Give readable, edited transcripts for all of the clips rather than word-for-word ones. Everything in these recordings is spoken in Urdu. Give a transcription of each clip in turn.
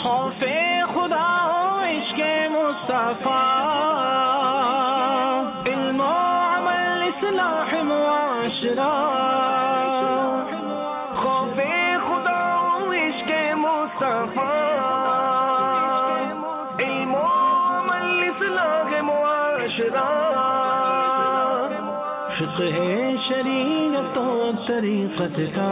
خوف خدا ہو عشق مصطفیٰ، علم و عمل اصلاح معاشرہ، خوف خدا ہو عشق مصطفیٰ، علم و عمل اصلاح معاشرہ، فقہ شریعت و طریقت کا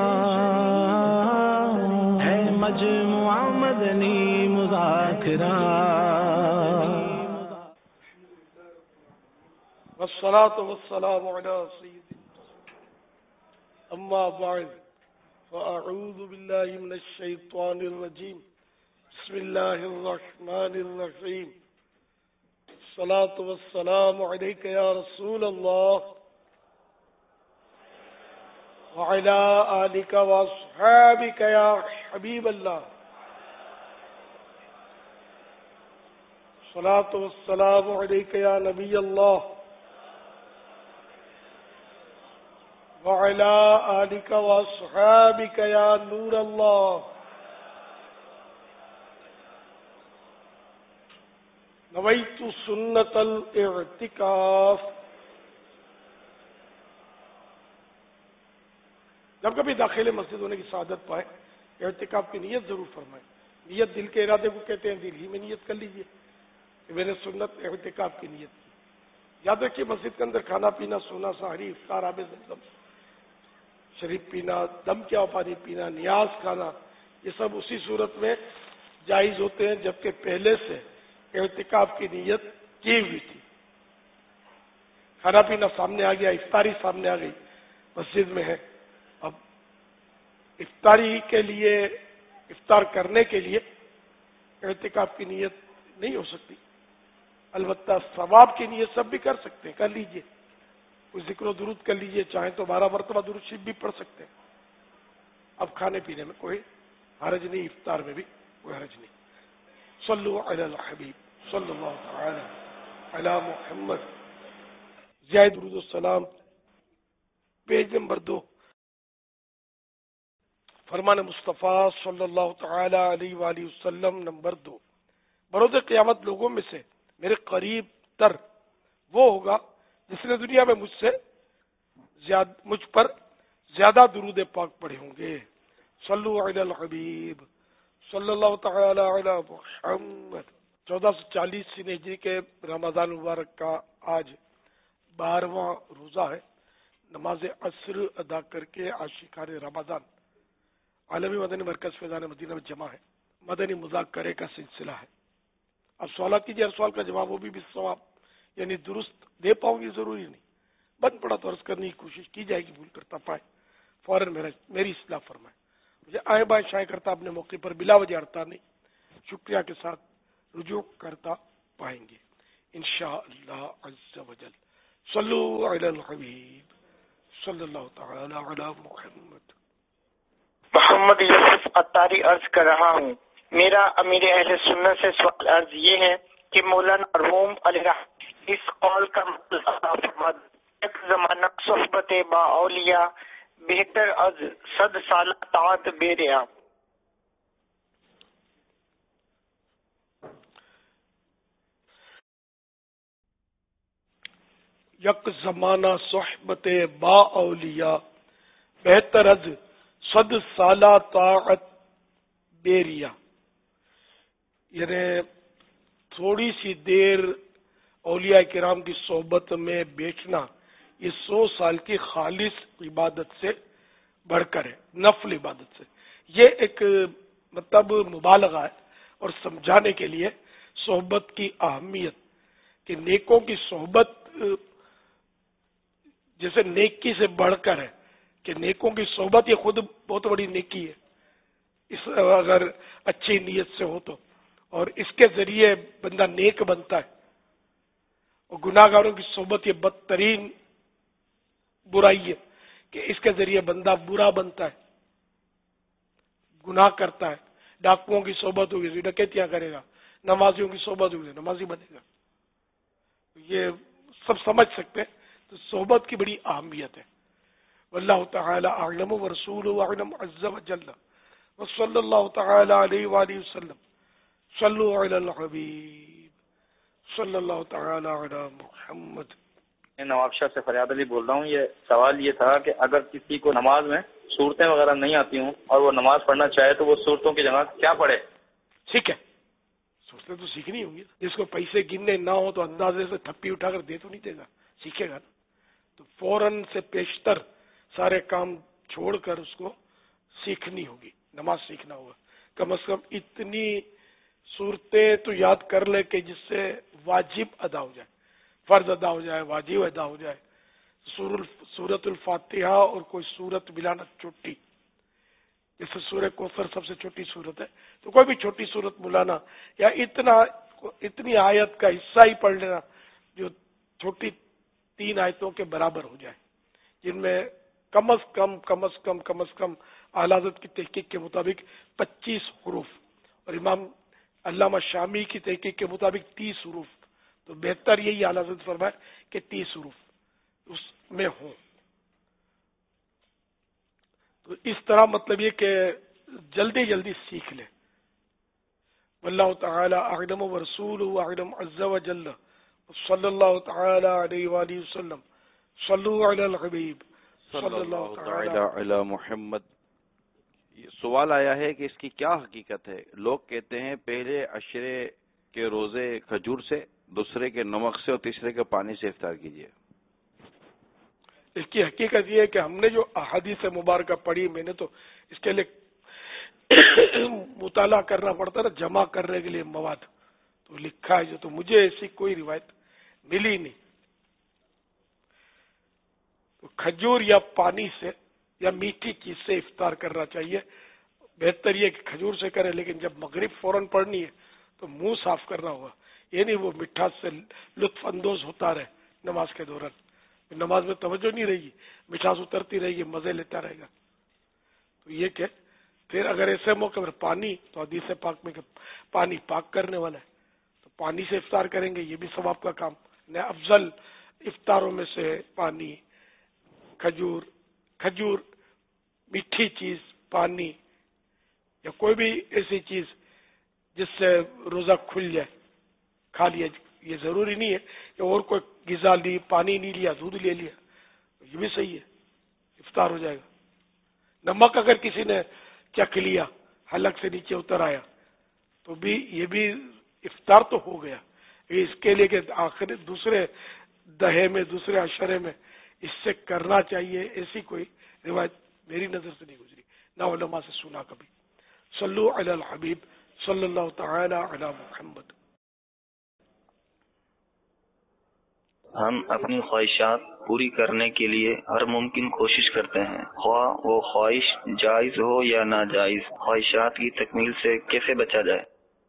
ہے مجموعہ مدنی مذاکرہ۔ والصلاة والسلام على سيدنا أما بعد فأعوذ بالله من الشيطان الرجيم بسم الله الرحمن الرحيم الصلاة والسلام عليك يا رسول الله وعلى آلك وأصحابك يا حبيب الله الصلاة والسلام عليك يا نبي الله وعلى آلك وأصحابك يا نور الله نويت سنة الاعتكاف۔ جب کبھی داخل مسجد ہونے کی سعادت پائے اعتکاف کی نیت ضرور فرمائیں۔ نیت دل کے ارادے کو کہتے ہیں، دل ہی میں نیت کر لیجئے کہ میں نے سنت اعتکاف کی نیت کی۔ یاد رکھیے مسجد کے اندر کھانا پینا، سونا، سحری، افطار، آب زمزم شریف پینا، دم کیا پانی پینا، نیاز کھانا، یہ سب اسی صورت میں جائز ہوتے ہیں جبکہ پہلے سے اعتکاف کی نیت کی ہوئی تھی۔ کھانا پینا سامنے آ گیا، افطاری سامنے آ گئی، مسجد میں ہے، اب افطاری کے لیے، افطار کرنے کے لیے اعتکاف کی نیت نہیں ہو سکتی، البتہ ثواب کی نیت سب بھی کر سکتے ہیں، کر لیجئے، کوئی ذکر و درود کر لیجئے، چاہیں تو 12 مرتبہ درود شریف بھی پڑھ سکتے ہیں۔ اب کھانے پینے میں کوئی حرج نہیں، افطار میں بھی کوئی حرج نہیں۔ صلو علی الحبیب صلی اللہ تعالی علی محمد۔ زیادہ درود و سلام، پیج نمبر 2، فرمان مصطفیٰ صلی اللہ تعالی علیہ وآلہ وسلم نمبر 2۔ بروز قیامت لوگوں میں سے میرے قریب تر وہ ہوگا جس نے دنیا میں مجھ پر زیادہ درود پاک پڑھے ہوں گے۔ صلو علی الحبیب صلی اللہ تعالی علی محمد۔ 1440 ہجری کے رمضان مبارک کا آج 12واں روزہ ہے۔ نماز عصر ادا کر کے عاشقان رمضان عالمی مدنی مرکز فیضان مدینہ میں جمع ہے۔ مدنی مذاکرے کا سلسلہ ہے۔ اب سوالات کیجیے، ہر سوال کا جواب وہ بھی ثواب یعنی درست دے پاؤں گی ضروری نہیں، بند پڑا تو عرض کرنے کی کوشش کی جائے گی، بھول کرتا پائے فوراً میری اصلاح فرمائے، مجھے آئیں بائیں شائیں کرتا اپنے موقع پر بلا وجہ ہٹتا نہیں، شکریہ کے ساتھ رجوع کرتا پائیں گے انشاءاللہ عز وجل۔ صلو علی الحبیب صلی اللہ تعالی علی محمد۔ محمد یوسف اتاری عرض کر رہا ہوں، میرا امیر اہل سنت سے سوال عرض یہ ہے کہ مولانا مرحوم علیہ رحمۃ اس قول کا مطلب فرما دیں، ایک زمانہ صحبت با اولیاء بہتر از 100 سالہ طاعت بے ریا۔ یک زمانہ صحبت با اولیاء بہتر از 100 سالہ طاعت بے ریا، یعنی تھوڑی سی دیر اولیاء کرام کی صحبت میں بیٹھنا یہ 100 سال کی خالص عبادت سے بڑھ کر ہے، نفل عبادت سے۔ یہ ایک مطلب مبالغہ ہے اور سمجھانے کے لیے صحبت کی اہمیت کہ نیکوں کی صحبت جیسے نیکی سے بڑھ کر ہے کہ نیکوں کی صحبت یہ خود بہت بڑی نیکی ہے، اس اگر اچھی نیت سے ہو تو، اور اس کے ذریعے بندہ نیک بنتا ہے، اور گناہ گاروں کی صحبت یہ بدترین برائی ہے کہ اس کے ذریعے بندہ برا بنتا ہے، گناہ کرتا ہے۔ ڈاکوؤں کی صحبت ہوگی ڈکیتیاں کرے گا، نمازیوں کی صحبت ہوگی نمازی بنے گا، یہ سب سمجھ سکتے ہیں۔ تو صحبت کی بڑی اہمیت ہے۔ واللہ تعالی اعلم ورسولہ اعلم عز وجل وصلی اللہ تعالی علیہ وآلہ وسلم صلو علی الحبیب صلی اللہ تعالی علی محمد۔ میں نواب شاہ سے فریاد علی بول رہا ہوں۔ یہ سوال یہ تھا کہ اگر کسی کو نماز میں صورتیں وغیرہ نہیں آتی ہوں اور وہ نماز پڑھنا چاہے تو وہ صورتوں کی جگہ کیا پڑھے؟ ٹھیک ہے، صورتیں تو سیکھنی ہوں گی۔ جس کو پیسے گننے نہ ہو تو اندازے سے تھپی اٹھا کر دے تو نہیں دے گا، سیکھے گا نا۔ تو فوراً سے پیشتر سارے کام چھوڑ کر اس کو سیکھنی ہوگی، نماز سیکھنا ہوگا۔ کم از کم اتنی صورتیں تو یاد کر لے کہ جس سے واجب ادا ہو جائے، فرض ادا ہو جائے، واجب ادا ہو جائے۔ سورت الفاتحہ اور کوئی سورت ملانا چھوٹی، جیسے سورہ کوثر سب سے چھوٹی سورت ہے، تو کوئی بھی چھوٹی سورت ملانا، یا اتنی آیت کا حصہ ہی پڑھ لینا جو چھوٹی 3 آیتوں کے برابر ہو جائے، جن میں کم از کم اعلیٰ حضرت کی تحقیق کے مطابق 25 حروف اور امام علامہ شامی کی تحقیق کے مطابق 30 حروف، تو بہتر یہی اعلیٰ حضرت فرمائے کہ 30 حروف اس میں ہوں۔ تو اس طرح مطلب یہ کہ جلدی سیکھ لے۔ واللہ تعالی اعلم ورسولہ اعلم عز وجل، صلی اللہ تعالی علیہ وآلہ وسلم، صلو علی الحبیب صلی اللہ تعالی علی محمد۔ یہ سوال آیا ہے کہ اس کی کیا حقیقت ہے؟ لوگ کہتے ہیں پہلے عشرے کے روزے کھجور سے، دوسرے کے نمک سے اور تیسرے کے پانی سے افطار کیجیے۔ اس کی حقیقت یہ ہے کہ ہم نے جو احادیث مبارکہ پڑھی، میں نے تو اس کے لیے مطالعہ کرنا پڑتا نا، جمع کرنے کے لیے مواد تو لکھا ہے جو، تو مجھے ایسی کوئی روایت ملی نہیں۔ تو کھجور یا پانی سے یا میٹھی چیز سے افطار کرنا چاہیے۔ بہتر یہ کہ کھجور سے کرے، لیکن جب مغرب فوراً پڑھنی ہے تو منہ صاف کرنا ہوگا، یہ نہیں وہ مٹھاس سے لطف اندوز ہوتا رہے نماز کے دوران، نماز میں توجہ نہیں رہے گی، مٹھاس اترتی رہے گی، مزے لیتا رہے گا۔ تو یہ کہ پھر اگر ایسے موقع پر پانی، تو حدیث پاک میں کہ پانی پاک کرنے والا ہے، تو پانی سے افطار کریں گے، یہ بھی ثواب کا کام۔ نہ افضل افطاروں میں سے پانی، کھجور، میٹھی چیز، پانی یا کوئی بھی ایسی چیز جس سے روزہ کھل جائے، کھا لیا۔ یہ ضروری نہیں ہے کہ اور کوئی غذا لی، پانی نہیں لیا، دودھ لے لیا، یہ بھی صحیح ہے، افطار ہو جائے گا۔ نمک اگر کسی نے چکھ لیا، حلق سے نیچے اتر آیا، تو بھی یہ بھی افطار تو ہو گیا۔ اس کے لیے کہ آخر دوسرے دہے میں، دوسرے عشرے میں اس سے کرنا چاہیے، ایسی کوئی روایت میری نظر سے نہیں گزری، نہ علماء سے سنا کبھی۔ صلو علی الحبیب صلی اللہ تعالی علی محمد۔ ہم اپنی خواہشات پوری کرنے کے لیے ہر ممکن کوشش کرتے ہیں، خواہ وہ خواہش جائز ہو یا ناجائز۔ خواہشات کی تکمیل سے کیسے بچا جائے؟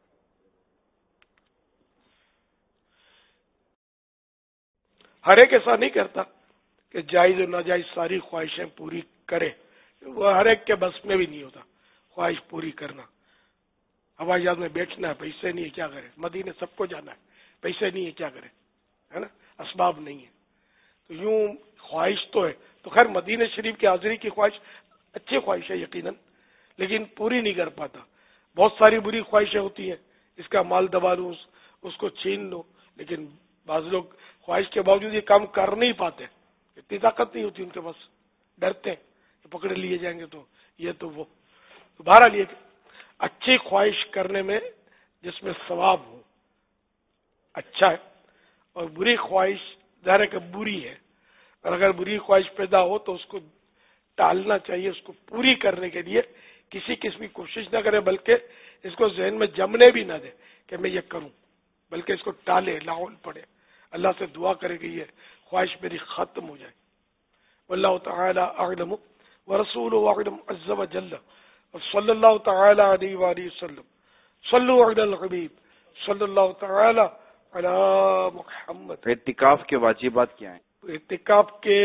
ہر ایک ایسا نہیں کرتا کہ جائز اور ناجائز ساری خواہشیں پوری کرے، وہ ہر ایک کے بس میں بھی نہیں ہوتا خواہش پوری کرنا۔ ہوائی جہاز میں بیٹھنا ہے، پیسے نہیں ہے، کیا کرے؟ مدینے سب کو جانا ہے، پیسے نہیں ہے، کیا کرے؟ ہے نا، اسباب نہیں ہے۔ تو یوں خواہش تو ہے، تو خیر مدینہ شریف کی حاضری کی خواہش اچھی خواہش ہے یقیناً، لیکن پوری نہیں کر پاتا۔ بہت ساری بری خواہشیں ہوتی ہیں، اس کا مال دبا لوں، اس کو چھین لو، لیکن بعض لوگ خواہش کے باوجود یہ کام کر نہیں پاتے، اتنی طاقت نہیں ہوتی ان کے پاس، ڈرتے ہیں کہ پکڑے لیے جائیں گے تو یہ تو وہ۔ تو بہرحال یہ اچھی خواہش کرنے میں جس میں ثواب ہو اچھا ہے، اور بری خواہش ظاہر ہے کہ بری ہے، اور اگر بری خواہش پیدا ہو تو اس کو ٹالنا چاہیے، اس کو پوری کرنے کے لیے کسی قسم کی کوشش نہ کرے، بلکہ اس کو ذہن میں جمنے بھی نہ دے کہ میں یہ کروں، بلکہ اس کو ٹالے، لاحول پڑے، اللہ سے دعا کرے کہ یہ خواہش میری ختم ہو جائے۔ واللہ تعالی اعلم ورسولہ اعلم عز وجل، صلی اللہ تعالی علیہ وآلہ وسلم، صلو علی الحبیب صلی اللہ تعالی علی محمد۔ اعتکاف کے واجبات کیا ہیں؟ اعتکاف کے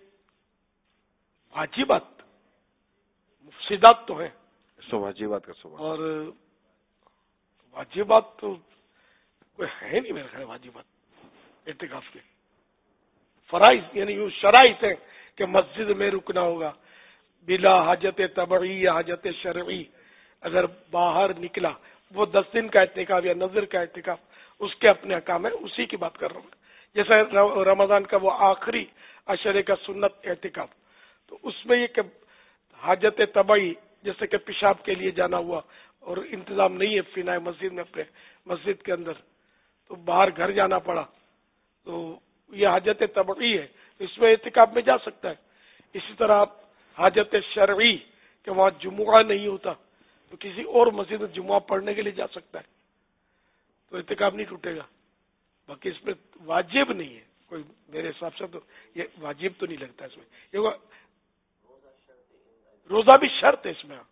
واجبات مفسدات تو ہیں، سو واجبات کا سوال، اور واجبات تو کوئی ہے نہیں میرے خیال، واجبات اعتکاف کے فرائض یعنی یوں شرائط ہیں کہ مسجد میں رکنا ہوگا بلا حاجت طبعی یا حاجت شرعی، اگر باہر نکلا وہ 10 دن کا اعتکاف یا نظر کا اعتکاف اس کے اپنے احکام ہے، اسی کی بات کر رہا ہوں میں. جیسا رمضان کا وہ آخری عشرے کا سنت اعتکاف، تو اس میں یہ کہ حاجت طبعی جیسے کہ پیشاب کے لیے جانا ہوا اور انتظام نہیں ہے فنائے مسجد میں اپنے مسجد کے اندر، تو باہر گھر جانا پڑا، تو یہ حاجت طبعی ہے، تو اس میں اعتکاف میں جا سکتا ہے. اسی طرح حاجت شرعی کہ وہاں جمعہ نہیں ہوتا تو کسی اور مسجد میں جمعہ پڑھنے کے لیے جا سکتا ہے، تو اعتکاف نہیں ٹوٹے گا. باقی اس میں واجب نہیں ہے کوئی، میرے حساب سے تو یہ واجب تو نہیں لگتا اس میں. یہ روزہ بھی شرط ہے اس میں.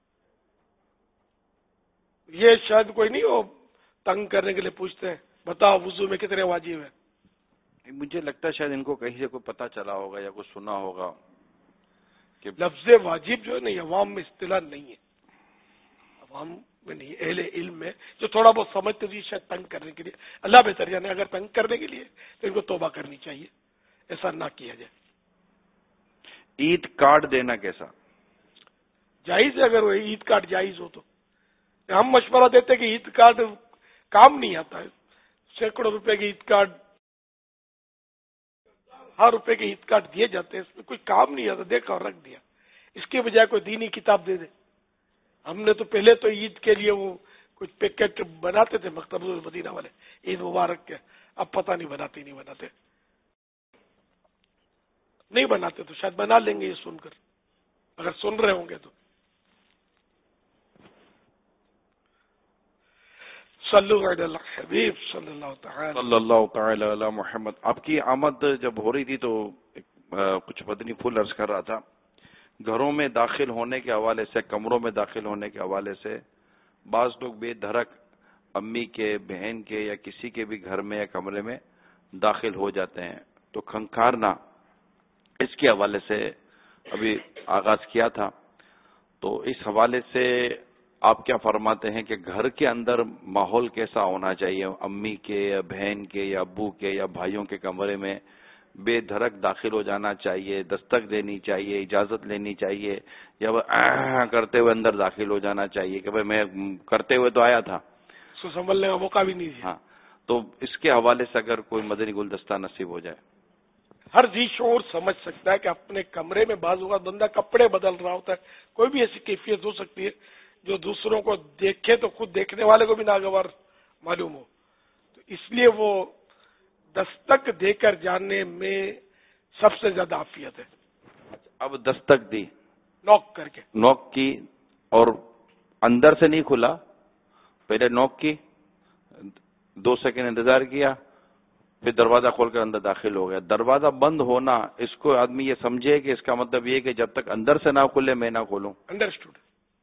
یہ شاید کوئی نہیں وہ تنگ کرنے کے لیے پوچھتے ہیں بتاؤ وضو میں کتنے واجب ہیں. مجھے لگتا ہے شاید ان کو کہیں سے کوئی پتہ چلا ہوگا یا کچھ سنا ہوگا کہ لفظ واجب جو ہے نا عوام میں اصطلاح نہیں ہے، عوام میں نہیں، اہل علم میں جو تھوڑا بہت سمجھتے تھے شاید تنگ کرنے کے لیے. اللہ بہتر جانے، اگر تنگ کرنے کے لیے تو ان کو توبہ کرنی چاہیے، ایسا نہ کیا جائے. عید کارڈ دینا کیسا جائز ہے؟ اگر وہ عید کارڈ جائز ہو تو ہم مشورہ دیتے کہ عید کارڈ کام نہیں آتا ہے. سینکڑوں روپے کے عید کارڈ، 1000 روپے کے عید کارڈ دیے جاتے ہیں، اس میں کوئی کام نہیں آتا، دیکھا اور رکھ دیا. اس کے بجائے کوئی دینی کتاب دے دے. ہم نے تو پہلے تو عید کے لیے وہ کچھ پیکٹ بناتے تھے مکتب المدینہ والے عید مبارک کے، اب پتہ نہیں بناتے نہیں بناتے تو شاید بنا لیں گے یہ سن کر، اگر سن رہے ہوں گے تو. صلو علی الحبیب صلی اللہ تعالی علی محمد. آپ کی آمد جب ہو رہی تھی تو کچھ مدنی پھول عرض کر رہا تھا، گھروں میں داخل ہونے کے حوالے سے، کمروں میں داخل ہونے کے حوالے سے بعض لوگ بے دھڑک امی کے، بہن کے یا کسی کے بھی گھر میں یا کمرے میں داخل ہو جاتے ہیں، تو کھنکھارنا اس کے حوالے سے ابھی آغاز کیا تھا. تو اس حوالے سے آپ کیا فرماتے ہیں کہ گھر کے اندر ماحول کیسا ہونا چاہیے؟ امی کے یا بہن کے یا ابو کے یا بھائیوں کے کمرے میں بے دھڑک داخل ہو جانا چاہیے، دستک دینی چاہیے، اجازت لینی چاہیے، یا وہ کرتے ہوئے اندر داخل ہو جانا چاہیے کہ بھائی میں کرتے ہوئے تو آیا تھا، اس کو سنبھلنے کا موقع بھی نہیں دیا؟ ہاں، تو اس کے حوالے سے اگر کوئی مدنی گلدستہ نصیب ہو جائے. ہر ذی شعور سمجھ سکتا ہے کہ اپنے کمرے میں بعض اوقات بندہ کپڑے بدل رہا ہوتا ہے، کوئی بھی ایسی کیفیت ہو سکتی ہے جو دوسروں کو دیکھے تو خود دیکھنے والے کو بھی ناگوار معلوم ہو، تو اس لیے وہ دستک دے کر جانے میں سب سے زیادہ عافیت ہے. اب دستک دی، نوک کر کے، نوک کی اور اندر سے نہیں کھلا، پہلے نوک کی، 2 سیکنڈ انتظار کیا، پھر دروازہ کھول کر اندر داخل ہو گیا. دروازہ بند ہونا، اس کو آدمی یہ سمجھے کہ اس کا مطلب یہ کہ جب تک اندر سے نہ کھلے میں نہ کھولوں. انڈرسٹوڈ.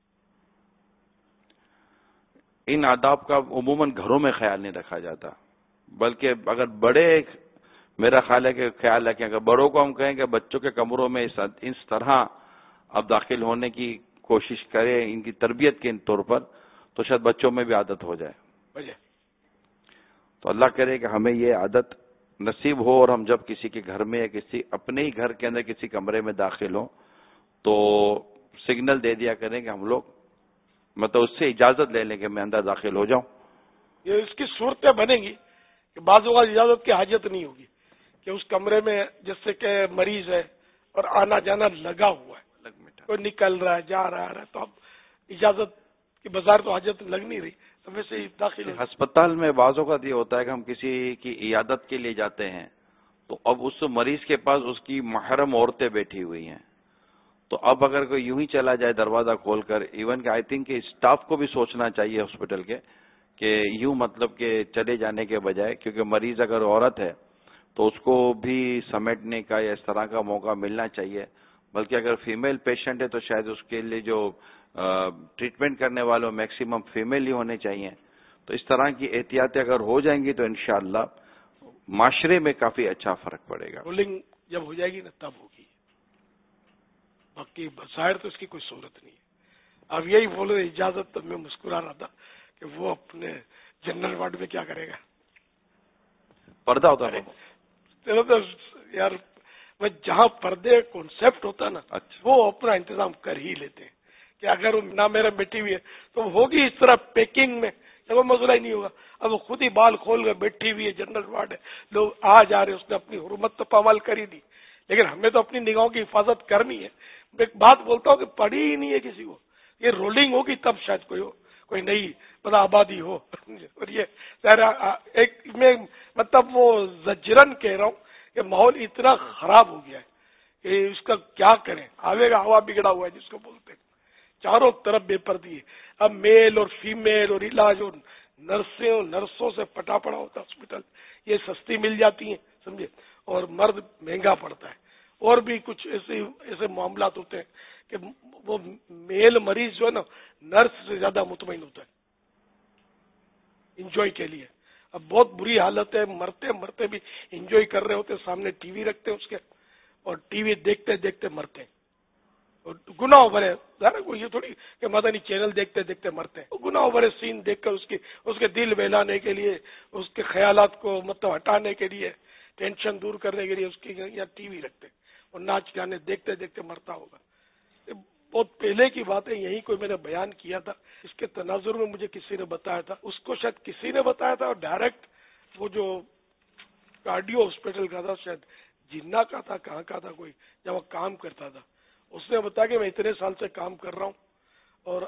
ان آداب کا عموماً گھروں میں خیال نہیں رکھا جاتا، بلکہ اگر بڑے، میرا خیال ہے کہ خیال رکھیں، اگر بڑوں کو ہم کہیں کہ بچوں کے کمروں میں اس طرح اب داخل ہونے کی کوشش کریں ان کی تربیت کے طور پر، تو شاید بچوں میں بھی عادت ہو جائے. تو اللہ کرے کہ ہمیں یہ عادت نصیب ہو، اور ہم جب کسی کے گھر میں یا کسی اپنے ہی گھر کے اندر کسی کمرے میں داخل ہوں تو سگنل دے دیا کریں کہ ہم لوگ مطلب اس سے اجازت لے لیں کہ میں اندر داخل ہو جاؤں. یہ اس کی صورتیں بنیں گی کہ بعض اوقات اجازت کی حاجت نہیں ہوگی کہ اس کمرے میں جیسے کہ مریض ہے اور آنا جانا لگا ہوا ہے، کوئی نکل رہا ہے جا رہا ہے، تو اب اجازت کی بظاہر تو حاجت لگ نہیں رہی، تو ویسے ہی داخل. ہسپتال میں بعض اوقات یہ ہوتا ہے کہ ہم کسی کی عیادت کے لیے جاتے ہیں تو اب اس مریض کے پاس اس کی محرم عورتیں بیٹھی ہوئی ہیں، تو اب اگر کوئی یوں ہی چلا جائے دروازہ کھول کر، ایون کہ آئی تھنک کہ اسٹاف کو بھی سوچنا چاہیے ہاسپٹل کے کہ یوں مطلب کہ چلے جانے کے بجائے، کیونکہ مریض اگر عورت ہے تو اس کو بھی سمیٹنے کا یا اس طرح کا موقع ملنا چاہیے. بلکہ اگر فیمیل پیشنٹ ہے تو شاید اس کے لیے جو ٹریٹمنٹ کرنے والوں میکسیمم فیمیل ہی ہونے چاہیے. تو اس طرح کی احتیاطیں اگر ہو جائیں گی تو انشاءاللہ معاشرے میں کافی اچھا فرق پڑے گا. رولنگ جب ہو جائے گی نا تب ہوگی، باقی بظاہر تو اس کی کوئی صورت نہیں ہے. اب یہی بول رہے اجازت، تو میں مسکرا رہا تھا کہ وہ اپنے جنرل وارڈ میں کیا کرے گا، پردہ ہوتا ہے یار. جہاں پردے کانسیپٹ ہوتا نا، اچھا، وہ اپنا انتظام کر ہی لیتے ہیں کہ اگر وہ نہ میرا بیٹھی ہوئی ہے تو ہوگی اس طرح پیکنگ میں، وہ مسئلہ ہی نہیں ہوگا. اب وہ خود ہی بال کھول کر بیٹھی ہوئی ہے، جنرل وارڈ ہے، لوگ آ جا رہے، اس نے اپنی حرمت تو پامال کر ہی دی، لیکن ہمیں تو اپنی نگاہوں کی حفاظت کرنی ہے. میں ایک بات بولتا ہوں کہ پڑھی ہی نہیں ہے کسی کو، یہ رولنگ ہوگی تب شاید کوئی نئی پتا آبادی ہو. اور یہ ایک میں مطلب وہ زجرن کہہ رہا ہوں کہ ماحول اتنا خراب ہو گیا ہے کہ اس کا کیا کریں. آوے کا ہوا بگڑا ہوا ہے جس کو بولتے ہیں، چاروں طرف بے پردی ہے. اب میل اور فیمیل اور علاج اور نرسوں سے پٹا پڑا ہوتا ہے ہاسپٹل، یہ سستی مل جاتی ہیں سمجھے، اور مرد مہنگا پڑتا ہے. اور بھی کچھ ایسے معاملات ہوتے ہیں کہ وہ میل مریض جو ہے نا نرس سے زیادہ مطمئن ہوتا ہے انجوائے کے لیے. اب بہت بری حالت ہے، مرتے مرتے بھی انجوائے کر رہے ہوتے، سامنے ٹی وی رکھتے اس کے اور ٹی وی دیکھتے دیکھتے مرتے ہیں. اور گناہ بھرے یہ تھوڑی کہ مدنی چینل دیکھتے دیکھتے مرتے ہیں، گناہ بھرے سین دیکھ کر اس کے دل بہلانے کے لیے، اس کے خیالات کو مطلب ہٹانے کے لیے، ٹینشن دور کرنے کے لیے اس کی یا ٹی وی رکھتے اور ناچ گانے دیکھتے دیکھتے مرتا ہوگا. بہت پہلے کی بات ہے، یہی کوئی میں نے بیان کیا تھا، اس کے تناظر میں مجھے کسی نے بتایا تھا، اس کو شاید کسی نے بتایا تھا اور ڈائریکٹ وہ جو کارڈیو ہاسپٹل کا تھا، شاید جنہ کا تھا، کہاں کا تھا کوئی، جب وہ کام کرتا تھا، اس نے بتایا کہ میں اتنے سال سے کام کر رہا ہوں اور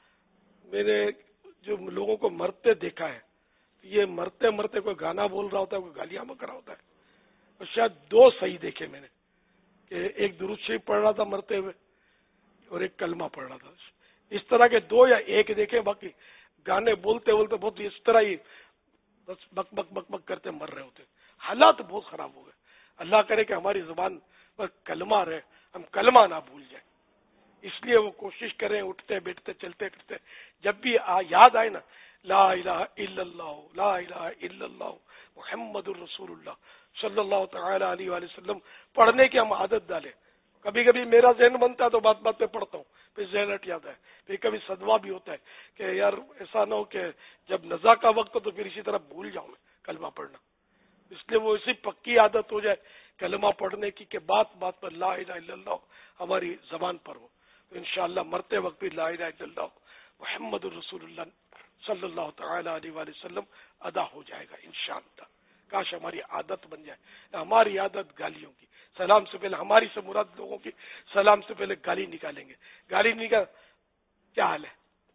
میں نے جو لوگوں کو مرتے دیکھا ہے، یہ مرتے مرتے کوئی گانا بول رہا ہوتا ہے، کوئی گالیاں بک رہا ہوتا ہے، اور شاید 2 صحیح دیکھے میں نے کہ ایک درود شریف پڑھ رہا تھا مرتے ہوئے اور ایک کلمہ پڑھ رہا تھا. اس طرح کے 2 یا 1 دیکھے، باقی گانے بولتے بولتے بہت اس طرح ہی بس بک بک بک بک کرتے مر رہے ہوتے. حالات بہت خراب ہو گئے. اللہ کرے کہ ہماری زبان پر کلمہ رہے، ہم کلمہ نہ بھول جائیں. اس لیے وہ کوشش کریں، اٹھتے بیٹھتے چلتے پھرتے جب بھی یاد آئے نا، لا الہ الا اللہ، لا الہ الا اللہ محمد الرسول اللہ صلی اللہ تعالی علیہ وآلہ وسلم پڑھنے کی ہم عادت ڈالیں. کبھی کبھی میرا ذہن بنتا ہے تو بات بات پہ پڑھتا ہوں، پھر ذہن ہٹ جاتا ہے. پھر کبھی صدمہ بھی ہوتا ہے کہ یار ایسا نہ ہو کہ جب نزا کا وقت ہو تو پھر اسی طرح بھول جاؤں میں کلمہ پڑھنا. اس لیے وہ اسی پکی عادت ہو جائے کلمہ پڑھنے کی کہ بات بات پر لا الہ الا اللہ ہماری زبان پر ہو، تو انشاءاللہ مرتے وقت بھی لا الہ الا اللہ محمد الرسول اللہ صلی اللہ تعالی علیہ وآلہ وسلم ادا ہو جائے گا انشاءاللہ. کاش ہماری عادت بن جائے. ہماری عادت گالیوں کی، سلام سے پہلے ہماری سے مراد لوگوں کی سلام سے پہلے گالی نکالیں گے. گالی نکال کیا حال ہے،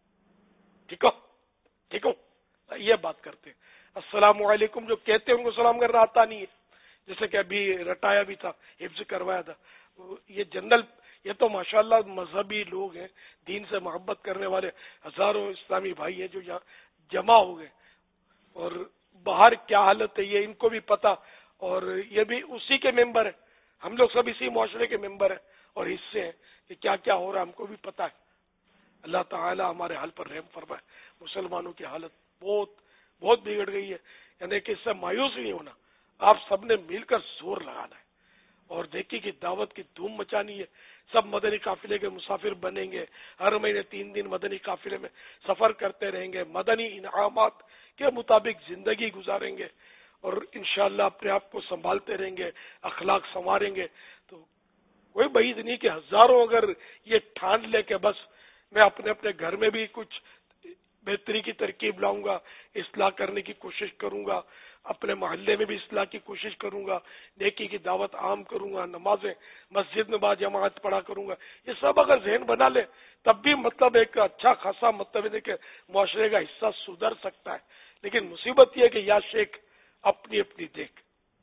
ٹھیک ہو ٹھیک ہو، یہ بات کرتے ہیں. السلام علیکم جو کہتے ہیں ان کو سلام کرنا آتا نہیں ہے، جیسے کہ ابھی رٹایا بھی تھا، حفظ کروایا تھا. یہ جنرل، یہ تو ماشاءاللہ مذہبی لوگ ہیں، دین سے محبت کرنے والے ہزاروں اسلامی بھائی ہیں جو یہاں جمع ہو گئے، اور باہر کیا حالت ہے یہ ان کو بھی پتا، اور یہ بھی اسی کے ممبر ہیں. ہم لوگ سب اسی معاشرے کے ممبر ہیں اور حصے ہیں کہ کیا کیا ہو رہا ہے ہم کو بھی پتا ہے. اللہ تعالی ہمارے حال پر رحم فرمائے. مسلمانوں کی حالت بہت بہت بگڑ گئی ہے، یعنی کہ اس سے مایوس نہیں ہونا، آپ سب نے مل کر زور لگانا ہے اور نیکی کی دعوت کی دھوم مچانی ہے. سب مدنی قافلے کے مسافر بنیں گے، ہر مہینے 3 دن مدنی قافلے میں سفر کرتے رہیں گے، مدنی انعامات کے مطابق زندگی گزاریں گے اور انشاءاللہ اپنے آپ کو سنبھالتے رہیں گے، اخلاق سنواریں گے. تو کوئی بعید نہیں کہ ہزاروں اگر یہ ٹھان لے کہ بس میں اپنے اپنے گھر میں بھی کچھ بہتری کی ترکیب لاؤں گا، اصلاح کرنے کی کوشش کروں گا، اپنے محلے میں بھی اصلاح کی کوشش کروں گا، نیکی کی دعوت عام کروں گا، نمازیں مسجد میں با جماعت پڑھا کروں گا، یہ سب اگر ذہن بنا لے تب بھی مطلب ایک اچھا خاصا مطلب ہے کہ معاشرے کا حصہ سدھر سکتا ہے. لیکن مصیبت یہ ہے کہ یا شیخ اپنی اپنی دیکھ،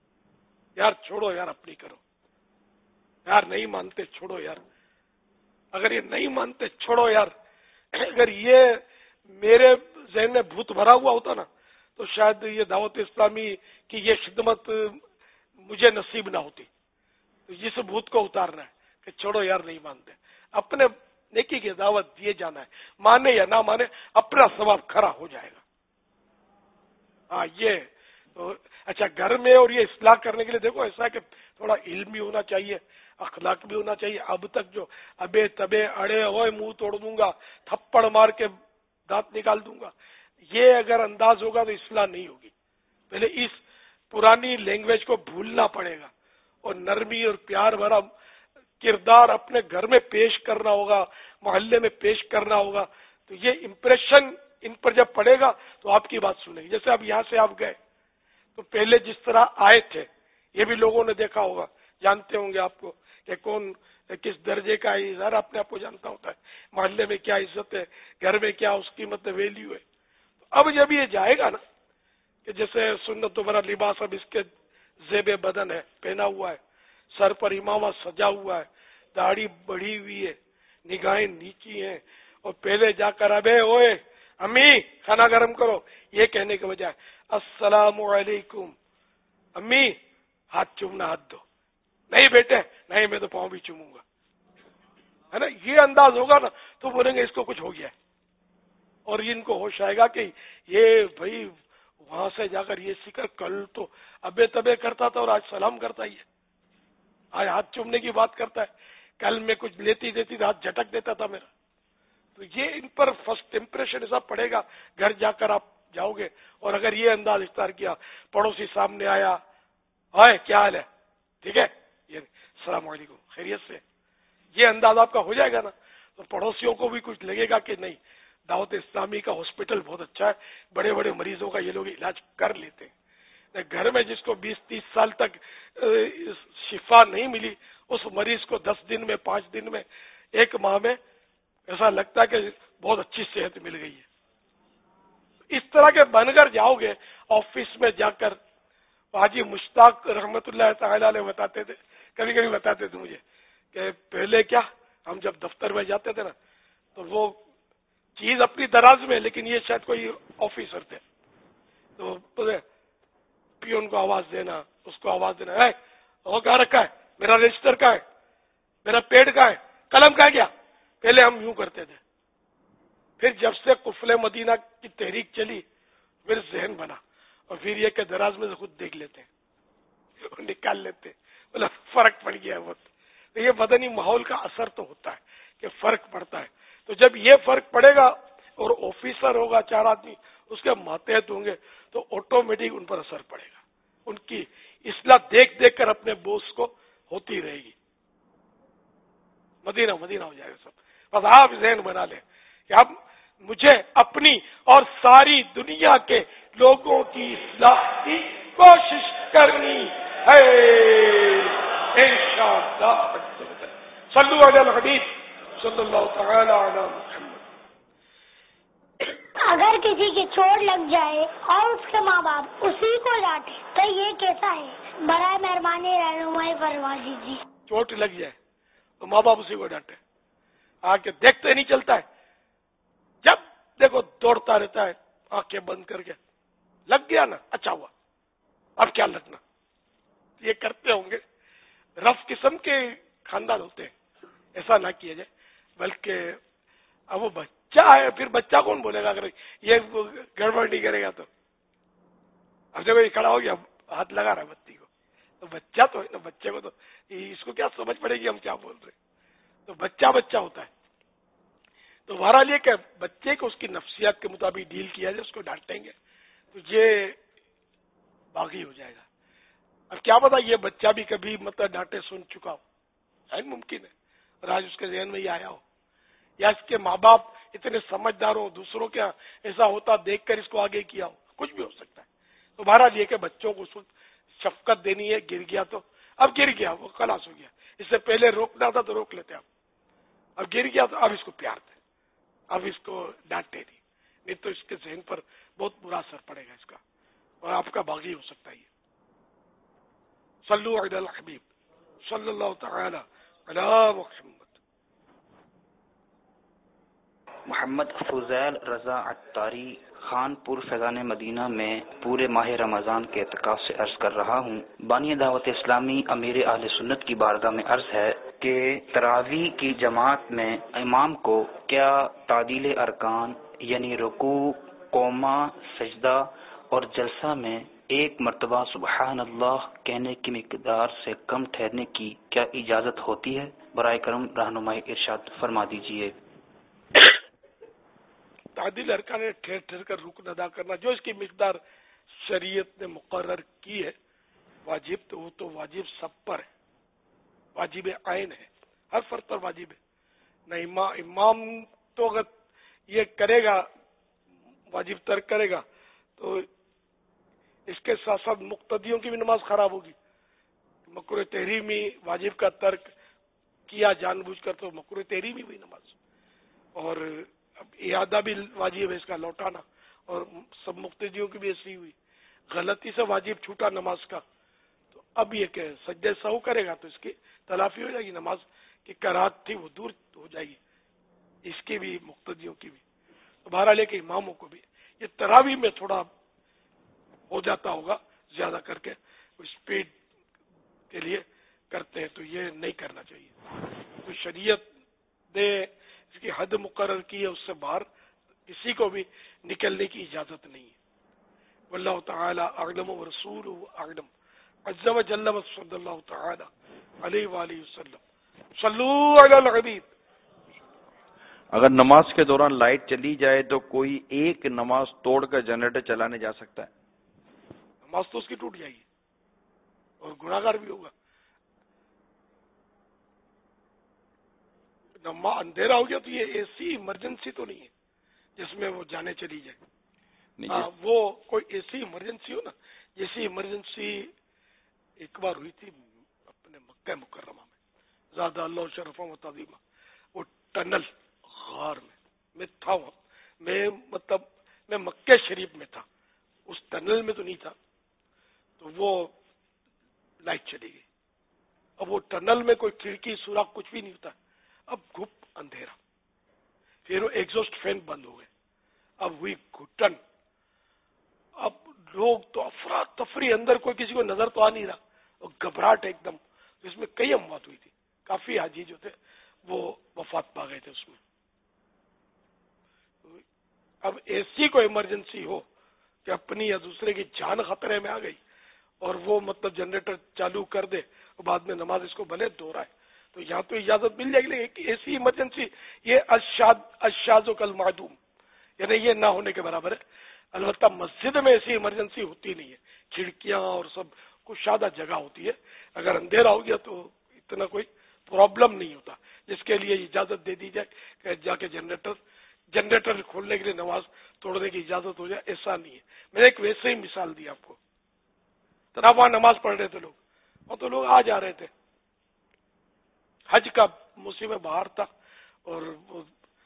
یار چھوڑو یار اپنی کرو، یار نہیں مانتے چھوڑو یار، اگر یہ نہیں مانتے چھوڑو یار. اگر یہ میرے ذہن میں بھوت بھرا ہوا ہوتا نا تو شاید یہ دعوت اسلامی کی یہ خدمت مجھے نصیب نہ ہوتی. تو اس بھوت کو اتارنا ہے کہ چھوڑو یار نہیں مانتے، اپنے نیکی کی دعوت دیے جانا ہے، مانے یا نہ مانے اپنا ثواب کھڑا ہو جائے گا. ہاں یہ تو اچھا گھر میں اور یہ اصلاح کرنے کے لیے دیکھو ایسا کہ تھوڑا علم بھی ہونا چاہیے، اخلاق بھی ہونا چاہیے. اب تک جو ابے تبے اڑے ہوئے منہ توڑ دوں گا، تھپڑ مار کے دانت نکال دوں گا، یہ اگر انداز ہوگا تو اصلاح نہیں ہوگی. پہلے اس پرانی لینگویج کو بھولنا پڑے گا اور نرمی اور پیار بھرا کردار اپنے گھر میں پیش کرنا ہوگا، محلے میں پیش کرنا ہوگا، تو یہ امپریشن ان پر جب پڑے گا تو آپ کی بات سنیں گے. جیسے اب یہاں سے آپ گئے تو پہلے جس طرح آئے تھے یہ بھی لوگوں نے دیکھا ہوگا، جانتے ہوں گے آپ کو کہ کون کس درجے کا ہے، ہر اپنے آپ کو جانتا ہوتا ہے، محلے میں کیا عزت ہے، گھر میں کیا اس کی مطلب ویلیو ہے. اب جب یہ جائے گا نا کہ جیسے سنت بھرا لباس اب اس کے زیب بدن ہے، پہنا ہوا ہے، سر پر امامہ سجا ہوا ہے، داڑھی بڑھی ہوئی ہے، نگاہیں نیچی ہیں، اور پہلے جا کر ابے اوئے امی کھانا گرم کرو یہ کہنے کے بجائے السلام علیکم امی ہاتھ چومنا، ہاتھ دو، نہیں بیٹے نہیں میں تو پاؤں بھی چوموں گا، ہے نا. یہ انداز ہوگا نا تو بولیں گے اس کو کچھ ہو گیا ہے. اور ان کو ہوش آئے گا کہ یہ بھائی وہاں سے جا کر یہ سیکھا، کل تو ابے تبے کرتا تھا اور آج سلام کرتا ہی ہے، آج ہاتھ چومنے کی بات کرتا ہے، کل میں کچھ لیتی دیتی ہاتھ جھٹک دیتا تھا میرا. تو یہ ان پر فرسٹ امپریشن ایسا پڑے گا. گھر جا کر آپ جاؤ گے اور اگر یہ انداز اختیار کیا، پڑوسی سامنے آیا، ہائے کیا حال ہے، ٹھیک ہے، یہ السلام علیکم خیریت سے، یہ انداز آپ کا ہو جائے گا نا تو پڑوسیوں کو بھی کچھ لگے گا کہ نہیں دعوت اسلامی کا ہاسپٹل بہت اچھا ہے، بڑے بڑے مریضوں کا یہ لوگ علاج کر لیتے ہیں. گھر میں جس کو 20-30 سال تک شفا نہیں ملی، اس مریض کو 10 دن میں، 5 دن میں، 1 ماہ میں ایسا لگتا ہے کہ بہت اچھی صحت مل گئی ہے. اس طرح کے بن کر جاؤ گے. آفس میں جا کر حاجی مشتاق رحمت اللہ تعالی علیہ بتاتے تھے، کبھی کبھی بتاتے تھے مجھے کہ پہلے کیا ہم جب دفتر میں جاتے تھے نا تو وہ چیز اپنی دراز میں، لیکن یہ شاید کوئی آفیسر تھے تو پیون کو آواز دینا، اس کو آواز دینا، ہے وہ کہاں رکھا ہے، میرا رجسٹر کا ہے، میرا پیڈ کا ہے، قلم کا ہے کیا. پہلے ہم یوں کرتے تھے. پھر جب سے قفل مدینہ کی تحریک چلی پھر ذہن بنا، اور پھر یہ کہ دراز میں سے خود دیکھ لیتے ہیں، نکال لیتے ہیں، مطلب فرق پڑ گیا ہے. تو یہ بدنی ماحول کا اثر تو ہوتا ہے کہ فرق پڑتا ہے. تو جب یہ فرق پڑے گا اور آفیسر ہوگا 4 آدمی اس کے ماتحت ہوں گے تو آٹومیٹک ان پر اثر پڑے گا، ان کی اصلاح دیکھ دیکھ کر اپنے بوس کو ہوتی رہے گی. مدینہ مدینہ ہو جائے گا سب. بس آپ ذہن بنا لیں کہ اب مجھے اپنی اور ساری دنیا کے لوگوں کی اصلاح کی کوشش کرنی ہے انشاءاللہ. صلو علی الحبیب صلی اللہ تعالی علی محمد. اگر کسی کی چوٹ لگ جائے اور اس کے ماں باپ اسی کو ڈانٹے تو یہ کیسا ہے؟ برائے مہربانی رہنمائی فرما دیجیے. چوٹ لگ جائے تو ماں باپ اسی کو ڈانٹے، آ کے دیکھتے نہیں چلتا ہے، جب دیکھو دوڑتا رہتا ہے آنکھیں بند کر کے، لگ گیا نا اچھا ہوا اب کیا لگنا. یہ کرتے ہوں گے. رف قسم کے خاندان ہوتے ہیں، ایسا نہ کیا جائے. بلکہ اب وہ بچہ ہے، پھر بچہ کون بولے گا اگر یہ گڑبڑ نہیں کرے گا تو. اب جب یہ کھڑا ہو گیا ہاتھ لگا رہا ہے بچی کو تو بچہ تو ہے نا، بچے کو تو اس کو کیا سمجھ پڑے گی ہم کیا بول رہے ہیں. تو بچہ بچہ ہوتا ہے. تو بہرحال یہ کہ بچے کو اس کی نفسیات کے مطابق ڈیل کیا جائے، اس کو ڈانٹیں گے تو یہ باغی ہو جائے گا. اب کیا پتا یہ بچہ بھی کبھی مطلب ڈانٹے سن چکا ہو، ممکن ہے، اور آج اس کے ذہن میں یہ آیا ہو، یا اس کے ماں باپ اتنے سمجھدار ہو، دوسروں کے ایسا ہوتا دیکھ کر اس کو آگے کیا ہو، کچھ بھی ہو سکتا ہے. تو بہرحال یہ کہ بچوں کو شفقت دینی ہے. گر گیا تو اب گر گیا، وہ خلاص ہو گیا. اس سے پہلے روکنا تھا تو روک لیتے آپ، اب گر گیا تو اب اس کو پیار دیں، اب اس کو ڈانٹے نہیں تو اس کے ذہن پر بہت برا اثر پڑے گا اس کا، اور آپ کا باغی ہو سکتا ہے. صلو علی الحبیب صلی اللہ تعالی علی محمد. محمد فضیل رضا عطاری خانپور فیضان مدینہ میں پورے ماہ رمضان کے اعتکاف سے عرض کر رہا ہوں. بانی دعوت اسلامی امیر اہل سنت کی بارگاہ میں عرض ہے کہ تراویح کی جماعت میں امام کو کیا تعدیل ارکان یعنی رکوع، قوما، سجدہ اور جلسہ میں 1 مرتبہ سبحان اللہ کہنے کی مقدار سے کم ٹھہرنے کی کیا اجازت ہوتی ہے؟ برائے کرم رہنمائی ارشاد فرما دیجیے. تعدیل ارکان ٹھہر ٹھہر کر رکن ادا کرنا جو اس کی مقدار شریعت نے مقرر کی ہے واجب، تو وہ تو واجب سب پر ہے، واجب عین ہے. ہر فرد پر واجب ہے. نہ امام تو اگر یہ کرے گا واجب ترک کرے گا تو اس کے ساتھ ساتھ مقتدیوں کی بھی نماز خراب ہوگی. مکروہ تحریمی واجب کا ترک کیا جان بوجھ کر تو مکروہ تحریمی ہوئی نماز. اور اب اعادہ بھی واجب ہے اس کا لوٹانا, اور سب مقتدیوں کی بھی ایسی ہوئی. غلطی سے واجب چھوٹا نماز کا تو اب یہ کہ سجدہ سہو کرے گا تو اس کی تلافی ہو جائے گی, نماز کی کراہت تھی وہ دور ہو جائے گی, اس کی بھی مقتدیوں کی بھی. تو بہرحال ہے کہ اماموں کو بھی یہ تراویح میں تھوڑا ہو جاتا ہوگا زیادہ کر کے اسپیڈ کے لیے کرتے ہیں, تو یہ نہیں کرنا چاہیے. تو شریعت نے اس کی حد مقرر کی ہے, اس سے باہر کسی کو بھی نکلنے کی اجازت نہیں ہے. واللہ تعالی اعلم ورسولہ اعلم عز وجل صلی اللہ تعالی علیہ وآلہ وسلم. صلو علی الحبیب. اگر نماز کے دوران لائٹ چلی جائے تو کوئی ایک نماز توڑ کر جنریٹر چلانے جا سکتا ہے؟ نماز تو اس کی ٹوٹ جائے گی اور گناہگار بھی ہوگا. اندھیرا ہو گیا تو یہ ایسی ایمرجنسی تو نہیں ہے جس میں وہ جانے چلی جائے. وہ کوئی ایسی ایمرجنسی ہو نا, جیسی ایمرجنسی ایک بار ہوئی تھی اپنے مکہ مکرمہ میں, زیادہ اللہ شرف و تعظیمہ, وہ ٹنل غار میں تھا. میں مکہ شریف میں تھا, اس ٹنل میں تو نہیں تھا. تو وہ لائٹ چلی گئی. اب وہ ٹنل میں کوئی کھڑکی سوراخ کچھ بھی نہیں ہوتا. اب گھپ اندھیرا, پھر وہ ایگزاسٹ فین بند ہو گئے. اب ہوئی گھٹن. اب لوگ تو افراتفری, اندر کوئی کسی کو نظر تو آ نہیں رہا, اور گھبراہٹ ایک دم. اس میں کئی اموات ہوئی تھی, کافی حاجی جو تھے وہ وفات پا گئے تھے اس میں. اب ایسی کوئی ایمرجنسی ہو کہ اپنی یا دوسرے کی جان خطرے میں آ گئی اور وہ جنریٹر چالو کر دے اور بعد میں نماز اس کو بھلے دہرائے, تو یہاں تو اجازت مل جائے گی. لیکن ایسی ایمرجنسی یہ الشاذ کالمعدوم, یعنی یہ نہ ہونے کے برابر ہے. البتہ مسجد میں ایسی ایمرجنسی ہوتی نہیں ہے, کھڑکیاں اور سب کشادہ جگہ ہوتی ہے. اگر اندھیرا ہو گیا تو اتنا کوئی پرابلم نہیں ہوتا جس کے لیے اجازت دے دی جائے کہ جا کے جنریٹر کھولنے کے لیے نماز توڑنے کی اجازت ہو جائے. ایسا نہیں ہے. میں نے ایک ویسے ہی مثال دی آپ کو. وہاں نماز پڑھ رہے تھے لوگ, اور تو لوگ آ جا رہے تھے. حج کا موسم بہار تھا اور وہ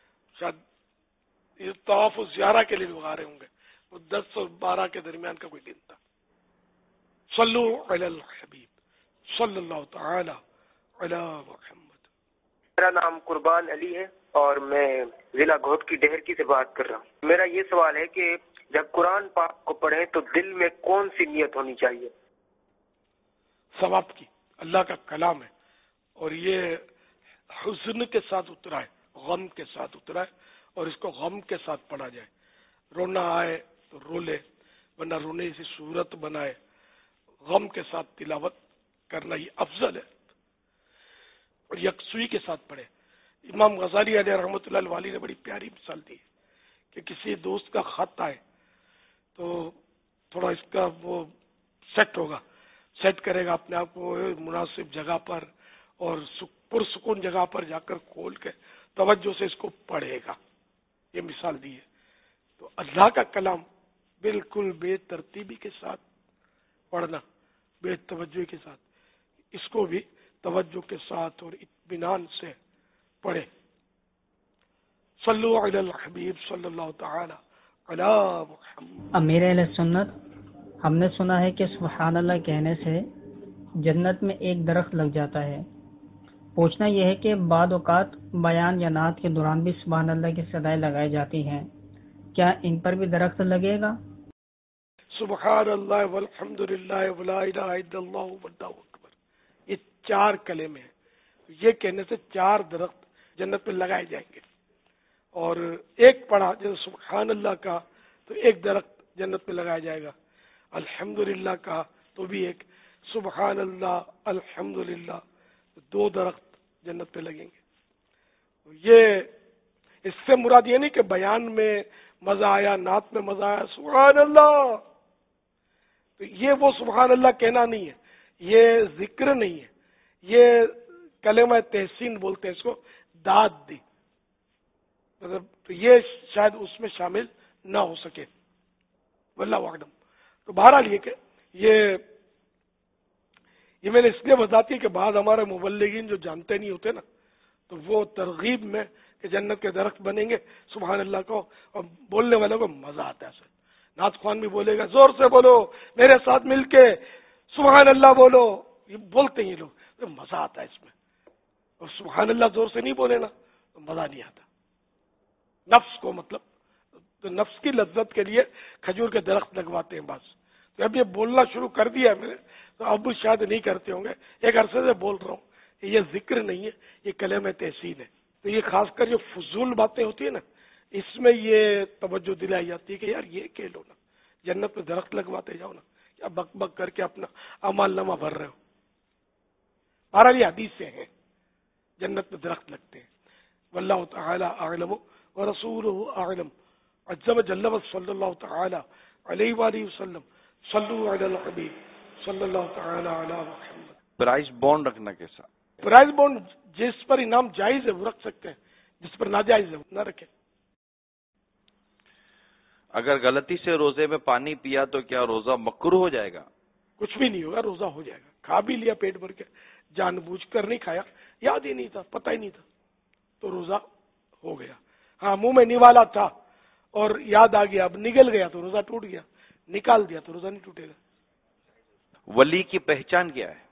شاید طواف و زیارہ کے لیے لوگ آ رہے ہوں گے. وہ 10 اور 12 کے درمیان کا کوئی دن تھا. صلو علی الحبیب صلی اللہ تعالی علی محمد. میرا نام قربان علی ہے اور میں ضلع گھوٹ کی ڈہرکی سے بات کر رہا ہوں. میرا یہ سوال ہے کہ جب قرآن پاک کو پڑھیں تو دل میں کون سی نیت ہونی چاہیے؟ ثواب کی. اللہ کا کلام ہے اور یہ حزن کے ساتھ اترا ہے, غم کے ساتھ اترا ہے, اور اس کو غم کے ساتھ پڑھا جائے. رونا آئے تو رو لے, ورنہ رونے سے صورت بنائے. غم کے ساتھ تلاوت کرنا ہی افضل ہے, اور یکسوئی کے ساتھ پڑھے. امام غزالی علیہ رحمۃ اللہ علیہ نے بڑی پیاری مثال دی کہ کسی دوست کا خط آئے تو تھوڑا اس کا وہ سیٹ کرے گا اپنے آپ کو مناسب جگہ پر, اور پرسکون جگہ پر جا کر کھول کے توجہ سے اس کو پڑھے گا. یہ مثال دی ہے. تو اللہ کا کلام بالکل بے ترتیبی کے ساتھ پڑھنا, بے توجہ کے ساتھ, اس کو بھی توجہ کے ساتھ اور اطمینان سے پڑھے. صلو علی الحبیب صلی اللہ تعالی علی محمد. امیر اہل سنت, ہم نے سنا ہے کہ سبحان اللہ کہنے سے جنت میں ایک درخت لگ جاتا ہے. پوچھنا یہ ہے کہ بعض اوقات بیان یا نعت کے دوران بھی سبحان اللہ کی صدائیں لگائی جاتی ہیں, کیا ان پر بھی درخت لگے گا؟ سبحان اللہ والحمد للہ ولا الہ الا اللہ واللہ اکبر, یہ 4 کلمے ہیں. یہ کہنے سے 4 درخت جنت میں لگائے جائیں گے. اور ایک پڑھا جیسے سبحان اللہ کا تو ایک درخت جنت میں لگایا جائے گا. الحمدللہ کا تو بھی ایک, سبحان اللہ الحمدللہ 2 درخت جنت پہ لگیں گے. یہ اس سے مراد یہ نہیں کہ بیان میں مزہ آیا, نعت میں مزہ آیا, سبحان اللہ, تو یہ وہ سبحان اللہ کہنا نہیں ہے, یہ ذکر نہیں ہے, یہ کلمہ تحسین بولتے ہیں اس کو، داد دی، مطلب تو یہ شاید اس میں شامل نہ ہو سکے، واللہ اعلم۔ تو بہرحال یہ کہ یہ میں نے اس لیے بتاتی ہے کہ بعض ہمارے مبلغین جو جانتے نہیں ہوتے نا، تو وہ ترغیب میں کہ جنت کے درخت بنیں گے سبحان اللہ کو، اور بولنے والوں کو مزہ آتا ہے۔ نعت خوان بھی بولے گا زور سے بولو میرے ساتھ مل کے سبحان اللہ بولو، یہ بولتے ہیں یہ لوگ، تو مزہ آتا ہے اس میں، اور سبحان اللہ زور سے نہیں بولے نا تو مزہ نہیں آتا نفس کو، مطلب تو نفس کی لذت کے لیے کھجور کے درخت لگواتے ہیں بعض۔ تو اب یہ بولنا شروع کر دیا ہے میں نے، تو اب شاید نہیں کرتے ہوں گے، ایک عرصے سے بول رہا ہوں کہ یہ ذکر نہیں ہے، یہ کلمہ تحسین ہے۔ تو یہ خاص کر جو فضول باتیں ہوتی ہیں نا، اس میں یہ توجہ دلائی جاتی ہے کہ یار یہ کہہ لو نا، جنت میں درخت لگواتے جاؤ نا، کیا بک بک کر کے اپنا اعمال نامہ بھر رہے ہو۔ بہرحال یہ حدیث سے ہیں جنت میں درخت لگتے ہیں۔ واللہ تعالی اعلم ورسولہ اعلم، عز وجل صلی اللہ تعالی علیہ وآلہ وسلم، صلو علی الحبیب صلی اللہ تعالی علی محمد۔ پرائز بانڈ رکھنا کیسا؟ پرائز بانڈ جس پر انعام جائز ہے وہ رکھ سکتے ہیں، جس پر ناجائز ہے وہ نہ رکھیں۔ اگر غلطی سے روزے میں پانی پیا تو کیا روزہ مکروہ ہو جائے گا؟ کچھ بھی نہیں ہوگا، روزہ ہو جائے گا۔ کھا بھی لیا پیٹ بھر کے، جان بوجھ کر نہیں کھایا، یاد ہی نہیں تھا، پتہ ہی نہیں تھا، تو روزہ ہو گیا۔ ہاں منہ میں نوالا تھا اور یاد آ گیا، اب نگل گیا تو روزہ ٹوٹ گیا، نکال دیا تو روزہ نہیں ٹوٹے گا۔ ولی کی پہچان کیا ہے؟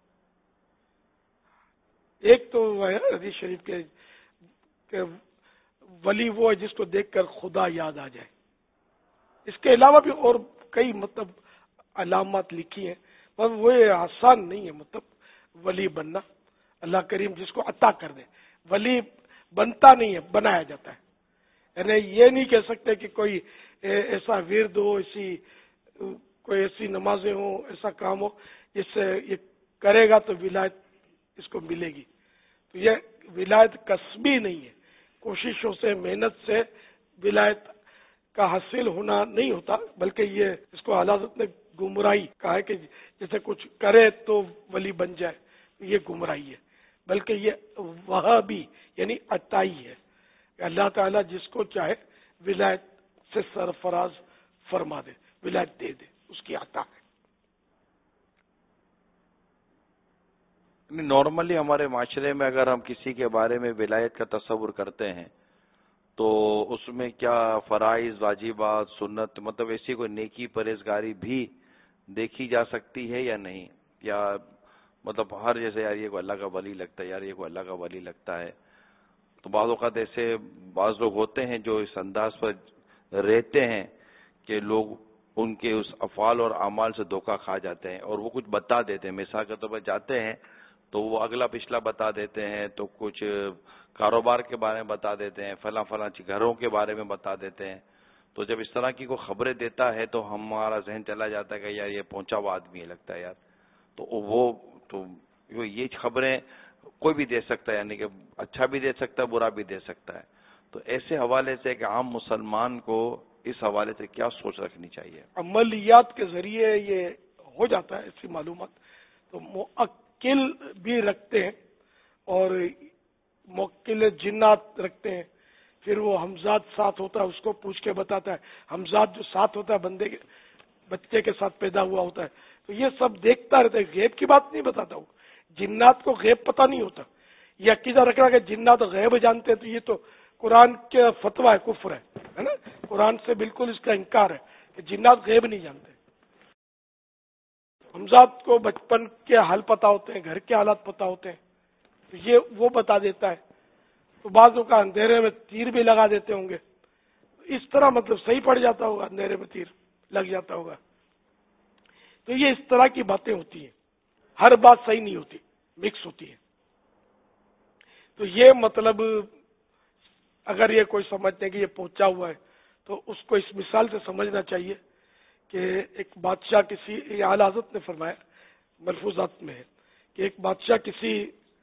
ایک تو حدیث شریف کے کہ ولی وہ ہے جس کو دیکھ کر خدا یاد آ جائے۔ اس کے علاوہ بھی اور کئی مطلب علامات لکھی ہیں، پر وہ آسان نہیں ہے مطلب ولی بننا۔ اللہ کریم جس کو عطا کر دے، ولی بنتا نہیں ہے، بنایا جاتا ہے۔ یعنی یہ نہیں کہہ سکتے کہ کوئی ایسا ورد ہو، کوئی ایسی نمازیں ہوں، ایسا کام ہو جس سے یہ کرے گا تو ولایت اس کو ملے گی۔ تو یہ ولایت کسبی نہیں ہے، کوششوں سے محنت سے ولایت کا حاصل ہونا نہیں ہوتا، بلکہ یہ اس کو اعلیٰ حضرت نے گمراہی کہا ہے کہ جیسے کچھ کرے تو ولی بن جائے، یہ گمراہی ہے، بلکہ یہ وہابی یعنی عطائی ہے کہ اللہ تعالیٰ جس کو چاہے ولایت سے سرفراز فرما دے، ولایت دے دے، اس کی عطا ہے۔ نارملی ہمارے معاشرے میں اگر ہم کسی کے بارے میں ولایت کا تصور کرتے ہیں تو اس میں کیا فرائض، واجبات، سنت، مطلب ایسی کوئی نیکی پرہیزگاری بھی دیکھی جا سکتی ہے یا نہیں؟ یا مطلب ہر جیسے یار یہ کوئی اللہ کا ولی لگتا ہے، یار یہ کوئی اللہ کا ولی لگتا ہے، تو بعض اوقات ایسے بعض لوگ ہوتے ہیں جو اس انداز پر رہتے ہیں کہ لوگ ان کے اس افعال اور اعمال سے دھوکہ کھا جاتے ہیں، اور وہ کچھ بتا دیتے ہیں، مثال کے طور پر جاتے ہیں تو وہ اگلا پچھلا بتا دیتے ہیں، تو کچھ کاروبار کے بارے میں بتا دیتے ہیں، فلاں فلاں گھروں کے بارے میں بتا دیتے ہیں۔ تو جب اس طرح کی کوئی خبریں دیتا ہے تو ہمارا ذہن چلا جاتا ہے کہ یار یہ پہنچا ہوا آدمی ہے لگتا ہے یار، تو یہ خبریں کوئی بھی دے سکتا ہے، یعنی کہ اچھا بھی دے سکتا ہے، برا بھی دے سکتا ہے۔ تو ایسے حوالے سے کہ عام مسلمان کو اس حوالے سے کیا سوچ رکھنی چاہیے؟ عملیات کے ذریعے یہ ہو جاتا ہے ایسی معلومات، تو موکل بھی رکھتے ہیں اور موکل جنات رکھتے ہیں، پھر وہ حمزاد ساتھ ہوتا ہے، اس کو پوچھ کے بتاتا ہے، حمزاد جو ساتھ ہوتا ہے بندے کے بچے کے ساتھ پیدا ہوا ہوتا ہے، تو یہ سب دیکھتا رہتا ہے، غیب کی بات نہیں بتاتا ہوں۔ جنات کو غیب پتہ نہیں ہوتا، یہ عقیدہ رکھ رہا کہ جنات غیب جانتے ہیں، تو یہ تو قرآن کا فتویٰ ہے، کفر ہے نا، قرآن سے بالکل اس کا انکار ہے کہ جنات غیب نہیں جانتے۔ حمزاد کو بچپن کے حال پتہ ہوتے ہیں، گھر کے حالات پتہ ہوتے ہیں، تو یہ وہ بتا دیتا ہے۔ تو بعضوں کا اندھیرے میں تیر بھی لگا دیتے ہوں گے، اس طرح مطلب صحیح پڑ جاتا ہوگا، اندھیرے میں تیر لگ جاتا ہوگا۔ تو یہ اس طرح کی باتیں ہوتی ہیں، ہر بات صحیح نہیں ہوتی، مکس ہوتی ہے۔ تو یہ مطلب اگر یہ کوئی سمجھتے ہیں کہ یہ پہنچا ہوا ہے تو اس کو اس مثال سے سمجھنا چاہیے کہ ایک بادشاہ کسی، اعلیٰ حضرت نے فرمایا ملفوظات میں ہے کہ ایک بادشاہ کسی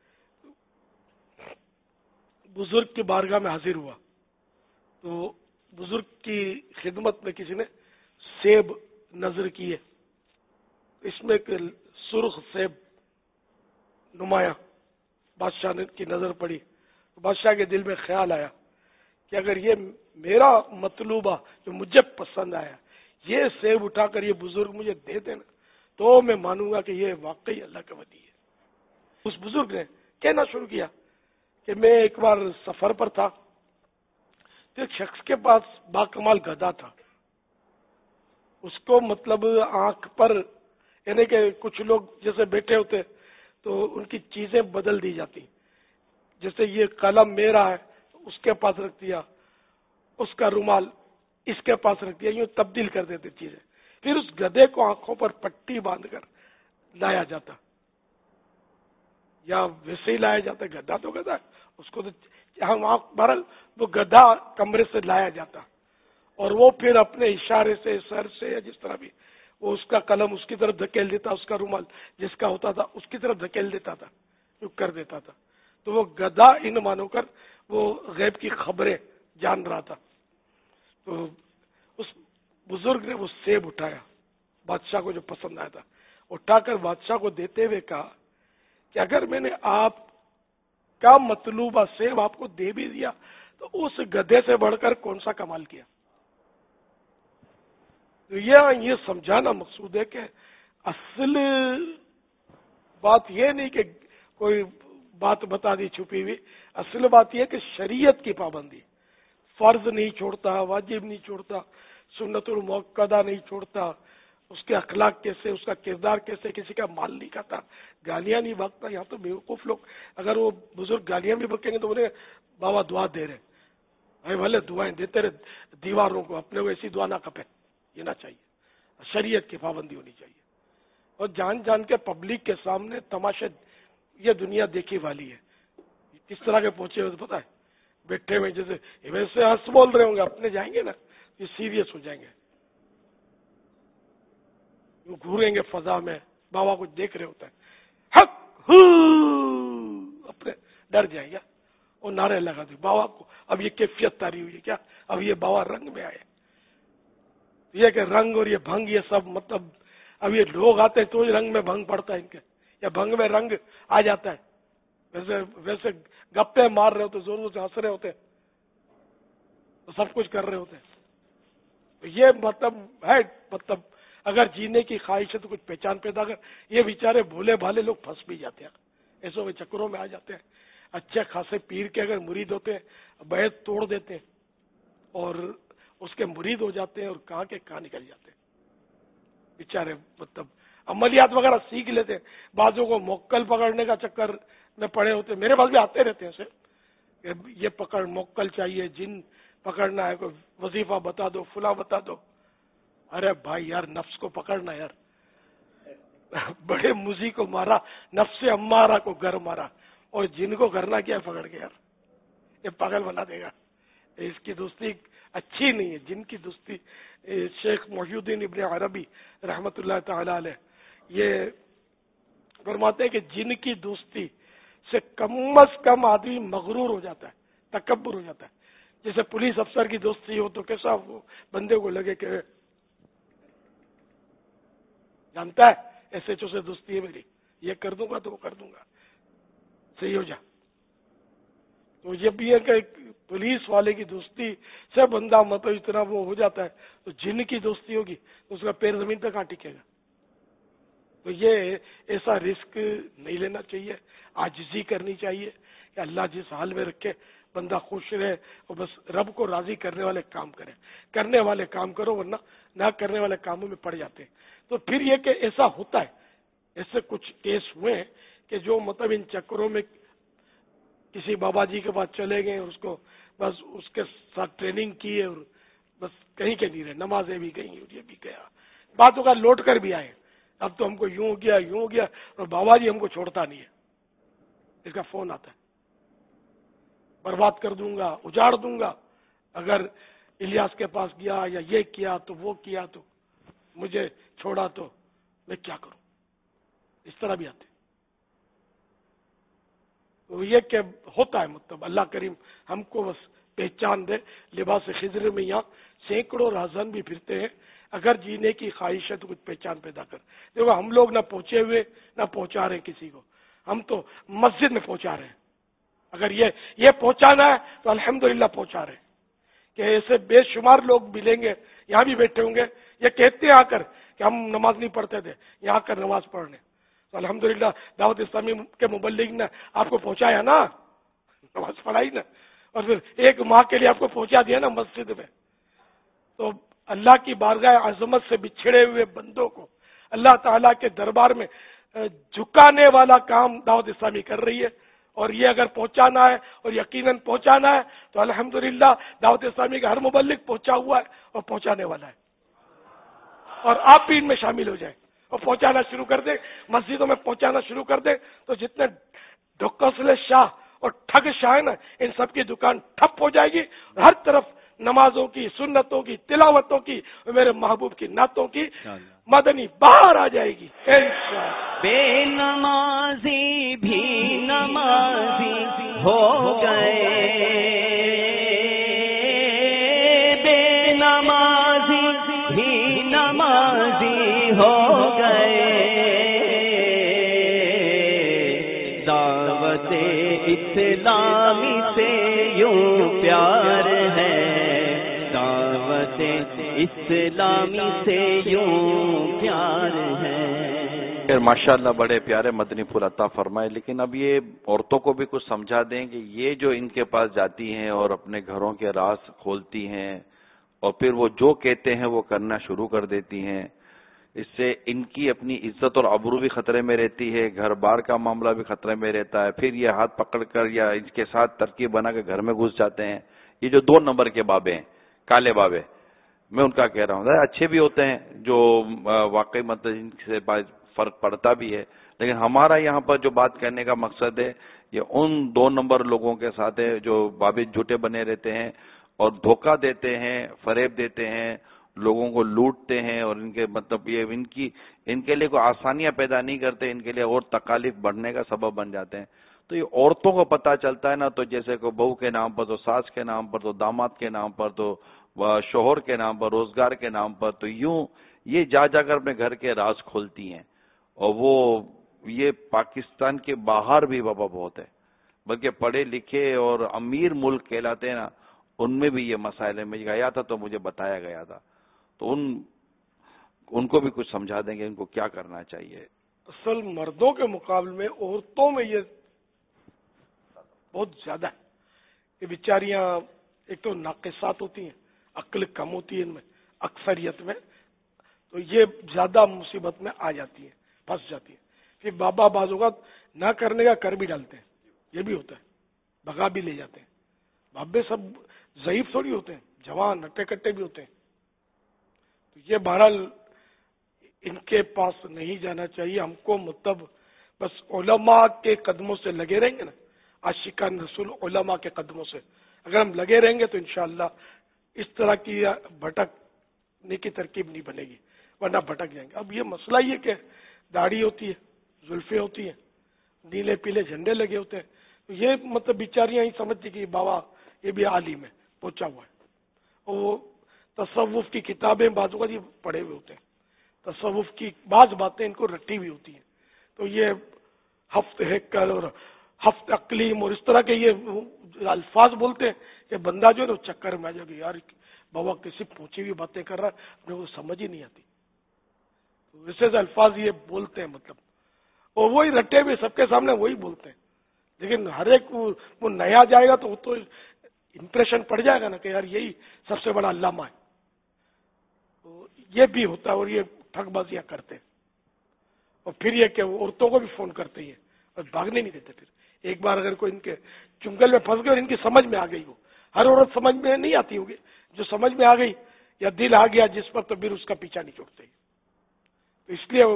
بزرگ کی بارگاہ میں حاضر ہوا، تو بزرگ کی خدمت میں کسی نے سیب نظر کیے، اس میں ایک سرخ سیب نمایاں بادشاہ کی نظر پڑی تو بادشاہ کے دل میں خیال آیا کہ اگر یہ میرا مطلوبہ جو مجھے پسند آیا یہ سیب اٹھا کر یہ بزرگ مجھے دے دینا تو میں مانوں گا کہ یہ واقعی اللہ کا ولی ہے۔ اس بزرگ نے کہنا شروع کیا کہ میں ایک بار سفر پر تھا تو ایک شخص کے پاس باکمال گدھا تھا، اس کو مطلب آنکھ پر یعنی کہ کچھ لوگ جیسے بیٹھے ہوتے تو ان کی چیزیں بدل دی جاتی، جیسے یہ قلم میرا ہے اس کے پاس رکھ دیا، اس کا رومال اس کے پاس رکھ دیا، یوں تبدیل کر دیتے چیزیں۔ پھر اس گدھے کو آنکھوں پر پٹی باندھ کر لایا جاتا، یا ویسے ہی لایا جاتا، گدھا تو گدھا ہے، اس کو تو بہرحال وہ گدھا کمرے سے لایا جاتا اور وہ پھر اپنے اشارے سے سر سے یا جس طرح بھی وہ اس کا قلم اس کی طرف دھکیل دیتا، اس کا رومال جس کا ہوتا تھا اس کی طرف دھکیل دیتا تھا، یوں کر دیتا تھا، تو وہ گدھا ان مانو کر وہ غیب کی خبریں جان رہا تھا۔ تو اس بزرگ نے وہ سیب اٹھایا بادشاہ کو جو پسند آیا تھا، اٹھا کر بادشاہ کو دیتے ہوئے کہا کہ اگر میں نے آپ کا مطلوبہ سیب آپ کو دے بھی دیا تو اس گدھے سے بڑھ کر کون سا کمال کیا۔ تو یہ سمجھانا مقصود ہے کہ اصل بات یہ نہیں کہ کوئی بات بتا دی چھپی ہوئی، اصل بات یہ کہ شریعت کی پابندی، فرض نہیں چھوڑتا، واجب نہیں چھوڑتا، سنت المؤکدہ نہیں چھوڑتا، اس کے اخلاق کیسے، اس کا کردار کیسے، کسی کا مال نہیں کھاتا، گالیاں نہیں بکتا۔ یہاں تو بیوقوف لوگ اگر وہ بزرگ گالیاں بھی بکیں گے تو بولے بابا دعا دے رہے، بھائی بھلے دعائیں دیتے رہے دیواروں کو، اپنے کو ایسی دعا نہ کپے، یہ نہ چاہیے، شریعت کی پابندی ہونی چاہیے۔ اور جان جان کے پبلک کے سامنے تماشے، یہ دنیا دیکھی والی ہے، کس طرح کے پہنچے ہوئے پتہ ہے، بیٹھے ہوئے جیسے ویسے ہنس بول رہے ہوں گے، اپنے جائیں گے نا یہ سیریس ہو جائیں گے، گھوریں گے فضا میں، بابا کچھ دیکھ رہے ہوتا ہے، حق اپنے ڈر جائیں گے اور نعرے لگا دیں بابا کو۔ اب یہ کیفیت تاری ہوئی ہے کیا، اب یہ بابا رنگ میں آئے، یہ کہ رنگ اور یہ بھنگ یہ سب مطلب اب یہ لوگ آتے ہیں تو ہی رنگ میں بھنگ پڑتا ہے ان کے، یا بھنگ میں رنگ آ جاتا ہے، ویسے گپے مار رہے ہوتے، زور سے ہنس رہے ہوتے تو سب کچھ کر رہے ہوتے، تو یہ مطلب ہے، مطلب اگر جینے کی خواہش ہے تو کچھ پہچان پیدا کر۔ یہ بیچارے بھولے بھالے لوگ پھنس بھی جاتے ہیں، ایسوں کے چکروں میں آ جاتے ہیں، اچھے خاصے پیر کے اگر مرید ہوتے ہیں بیعت توڑ دیتے ہیں اور اس کے مرید ہو جاتے ہیں اور کہاں کے کہاں نکل جاتے ہیں بیچارے، مطلب عملیات وغیرہ سیکھ لیتے ہیں، بعضوں کو موکل پکڑنے کا چکر میں پڑے ہوتے ہیں، میرے پاس بھی آتے رہتے ہیں اسے کہ یہ پکڑ موکل چاہیے، جن پکڑنا ہے، کوئی وظیفہ بتا دو، فلاں بتا دو۔ ارے بھائی یار نفس کو پکڑنا یار، بڑے مزی کو مارا، نفس امارہ کو گھر مارا، اور جن کو کرنا کیا پکڑ کے یار، یہ پاگل بنا دے گا، اس کی دوستی اچھی نہیں ہے۔ جن کی دوستی، شیخ محی الدین ابن عربی رحمت اللہ تعالی علیہ یہ فرماتے ہیں کہ جن کی دوستی سے کم از کم آدمی مغرور ہو جاتا ہے، تکبر ہو جاتا ہے۔ جیسے پولیس افسر کی دوستی ہو تو کیسا وہ بندے کو لگے کہ جانتا ہے ایس ایچ او سے دوستی ہے میری، یہ کر دوں گا تو وہ کر دوں گا، صحیح ہو جا۔ تو یہ بھی ہے کہ پولیس والے کی دوستی سے بندہ مطلب اتنا وہ ہو جاتا ہے، تو جن کی دوستی ہوگی تو اس کا پیر زمین پہ کہاں ٹکے گا۔ تو یہ ایسا رسک نہیں لینا چاہیے، عاجزی کرنی چاہیے کہ اللہ جس حال میں رکھے بندہ خوش رہے، اور بس رب کو راضی کرنے والے کام کرے، کرنے والے کام کرو، ورنہ نہ کرنے والے کاموں میں پڑ جاتے ہیں۔ تو پھر یہ کہ ایسا ہوتا ہے، ایسے کچھ کیس ہوئے ہیں کہ جو مطلب ان چکروں میں کسی بابا جی کے پاس چلے گئے، اس کو بس اس کے ساتھ ٹریننگ کی ہے اور بس کہیں کے نہیں رہے، نمازیں بھی گئی اور یہ بھی گیا، باتوں کا لوٹ کر بھی آئے، اب تو ہم کو یوں ہو گیا اور بابا جی ہم کو چھوڑتا نہیں ہے، اس کا فون آتا ہے، برباد کر دوں گا، اجاڑ دوں گا، اگر الیاس کے پاس گیا یا یہ کیا تو وہ کیا تو مجھے چھوڑا تو میں کیا کروں، اس طرح بھی آتے۔ تو یہ کہ ہوتا ہے، مطلب اللہ کریم ہم کو بس پہچان دے۔ لباس خضر میں یہاں سینکڑوں راہزن بھی پھرتے ہیں، اگر جینے کی خواہش ہے تو کچھ پہچان پیدا کر۔ دیکھو ہم لوگ نہ پہنچے ہوئے نہ پہنچا رہے کسی کو، ہم تو مسجد میں پہنچا رہے ہیں. اگر یہ پہنچانا ہے تو الحمدللہ پہنچا رہے ہیں کہ ایسے بے شمار لوگ ملیں گے, یہاں بھی بیٹھے ہوں گے, یہ کہتے ہیں آ کر کہ ہم نماز نہیں پڑھتے تھے, یہاں آ کر نماز پڑھنے. تو الحمدللہ دعوت اسلامی کے مبلغ نے آپ کو پہنچایا نا, نماز پڑھائی نا, اور پھر ایک ماہ کے لیے آپ کو پہنچا دیا نا مسجد میں. تو اللہ کی بارگاہ عظمت سے بچھڑے ہوئے بندوں کو اللہ تعالیٰ کے دربار میں جھکانے والا کام دعوت اسلامی کر رہی ہے. اور یہ اگر پہنچانا ہے, اور یقیناً پہنچانا ہے, تو الحمدللہ دعوت اسلامی کا ہر مبلغ پہنچا ہوا ہے اور پہنچانے والا ہے. اور آپ بھی ان میں شامل ہو جائیں اور پہنچانا شروع کر دیں, مسجدوں میں پہنچانا شروع کر دیں. تو جتنے ڈھکوسلے شاہ اور ٹھگ شاہ ہیں نا, ان سب کی دکان ٹھپ ہو جائے گی. ہر طرف نمازوں کی, سنتوں کی, تلاوتوں کی, میرے محبوب کی نعتوں کی مدنی باہر آ جائے گی. بے نمازی بھی نمازی ہو گئے, بے نمازی بھی نمازی ہو گئے, دعوت اسلامی سے یوں پیار ہے, دعوت اسلامی سے یوں پیار ہے. ماشاءاللہ بڑے پیارے مدنی پھول عطا فرمائے. لیکن اب یہ عورتوں کو بھی کچھ سمجھا دیں کہ یہ جو ان کے پاس جاتی ہیں اور اپنے گھروں کے راز کھولتی ہیں اور پھر وہ جو کہتے ہیں وہ کرنا شروع کر دیتی ہیں, اس سے ان کی اپنی عزت اور آبرو بھی خطرے میں رہتی ہے, گھر بار کا معاملہ بھی خطرے میں رہتا ہے. پھر یہ ہاتھ پکڑ کر یا ان کے ساتھ ترکیب بنا کے گھر میں گھس جاتے ہیں. یہ جو 2 نمبر کے بابے ہیں, کالے بابے, میں ان کا کہہ رہا ہوں, اچھے بھی ہوتے ہیں جو واقعی مطلب ان سے فرق پڑتا بھی ہے, لیکن ہمارا یہاں پر جو بات کرنے کا مقصد ہے یہ ان 2 نمبر لوگوں کے ساتھ ہے جو بابے جھوٹے بنے رہتے ہیں اور دھوکہ دیتے ہیں, فریب دیتے ہیں, لوگوں کو لوٹتے ہیں, اور ان کے مطلب یہ ان کے لیے کوئی آسانیاں پیدا نہیں کرتے, ان کے لیے اور تکالیف بڑھنے کا سبب بن جاتے ہیں. تو یہ عورتوں کو پتہ چلتا ہے نا, تو جیسے کہ بہو کے نام پر, تو ساس کے نام پر, تو داماد کے نام پر, تو شوہر کے نام پر, روزگار کے نام پر, تو یوں یہ جا کر اپنے گھر کے راز کھولتی ہیں. اور وہ یہ پاکستان کے باہر بھی بابا بہت ہے, بلکہ پڑھے لکھے اور امیر ملک کہلاتے ہیں نا, ان میں بھی یہ مسائل ہے. میں گیا تھا تو مجھے بتایا گیا تھا, تو ان کو بھی کچھ سمجھا دیں گے ان کو کیا کرنا چاہیے. اصل مردوں کے مقابلے میں عورتوں میں یہ بہت زیادہ ہے کہ بیچاریاں ایک تو ناقصات ہوتی ہیں, عقل کم ہوتی ہے ان میں اکثریت میں, تو یہ زیادہ مصیبت میں آ جاتی ہیں, پھنس جاتی ہیں. پھر بابا بعض اوقات نہ کرنے کا کر بھی ڈالتے ہیں, یہ بھی ہوتا ہے, بھگا بھی لے جاتے ہیں. بابے سب ضعیف تھوڑی ہوتے ہیں, جوان ہٹے کٹے بھی ہوتے ہیں. تو یہ بہرحال ان کے پاس نہیں جانا چاہیے. ہم کو مطلب بس علماء کے قدموں سے لگے رہیں گے نا, عاشقان رسول علماء کے قدموں سے اگر ہم لگے رہیں گے تو انشاءاللہ اس طرح کی بھٹکنے کی ترکیب نہیں بنے گی, ورنہ بھٹک جائیں گے. اب یہ مسئلہ یہ کہ داڑھی ہوتی ہے, زلفیں ہوتی ہیں, نیلے پیلے جھنڈے لگے ہوتے ہیں, تو یہ مطلب بیچاریاں ہی سمجھتی کہ بابا یہ بھی عالم ہے, پہنچا ہوا ہے. اور وہ تصوف کی کتابیں بعضوں کا یہ پڑھے ہوئے ہوتے ہیں, تصوف کی بعض باتیں ان کو رٹی ہوئی ہوتی ہیں. تو یہ ہفت ہیکل اور ہفت اقلیم اور اس طرح کے یہ الفاظ بولتے ہیں کہ بندہ جو ہے نا چکر میں آ جائے گا, یار بابا کسی پہنچی ہوئی باتیں کر رہا ہے, اپنے کو سمجھ ہی نہیں آتی. تو ویسے الفاظ یہ بولتے ہیں مطلب, اور وہی رٹے ہوئے سب کے سامنے وہی بولتے ہیں. لیکن ہر ایک وہ نیا جائے گا تو وہ تو امپریشن پڑ جائے گا نا کہ یار یہی سب سے بڑا علامہ ہے. تو یہ بھی ہوتا ہے, اور یہ ٹھگ بازیاں کرتے ہیں. اور پھر یہ کہ وہ عورتوں کو بھی فون کرتے ہیں اور بھاگنے نہیں دیتے. پھر ایک بار اگر کوئی ان کے چنگل میں پھنس گئے اور ان کی سمجھ میں آ گئی ہو, ہر عورت سمجھ میں نہیں آتی ہوگی, جو سمجھ میں آ گئی یا دل آ گیا جس پر, تو پھر اس کا پیچھا نہیں چھوڑتے. تو اس لیے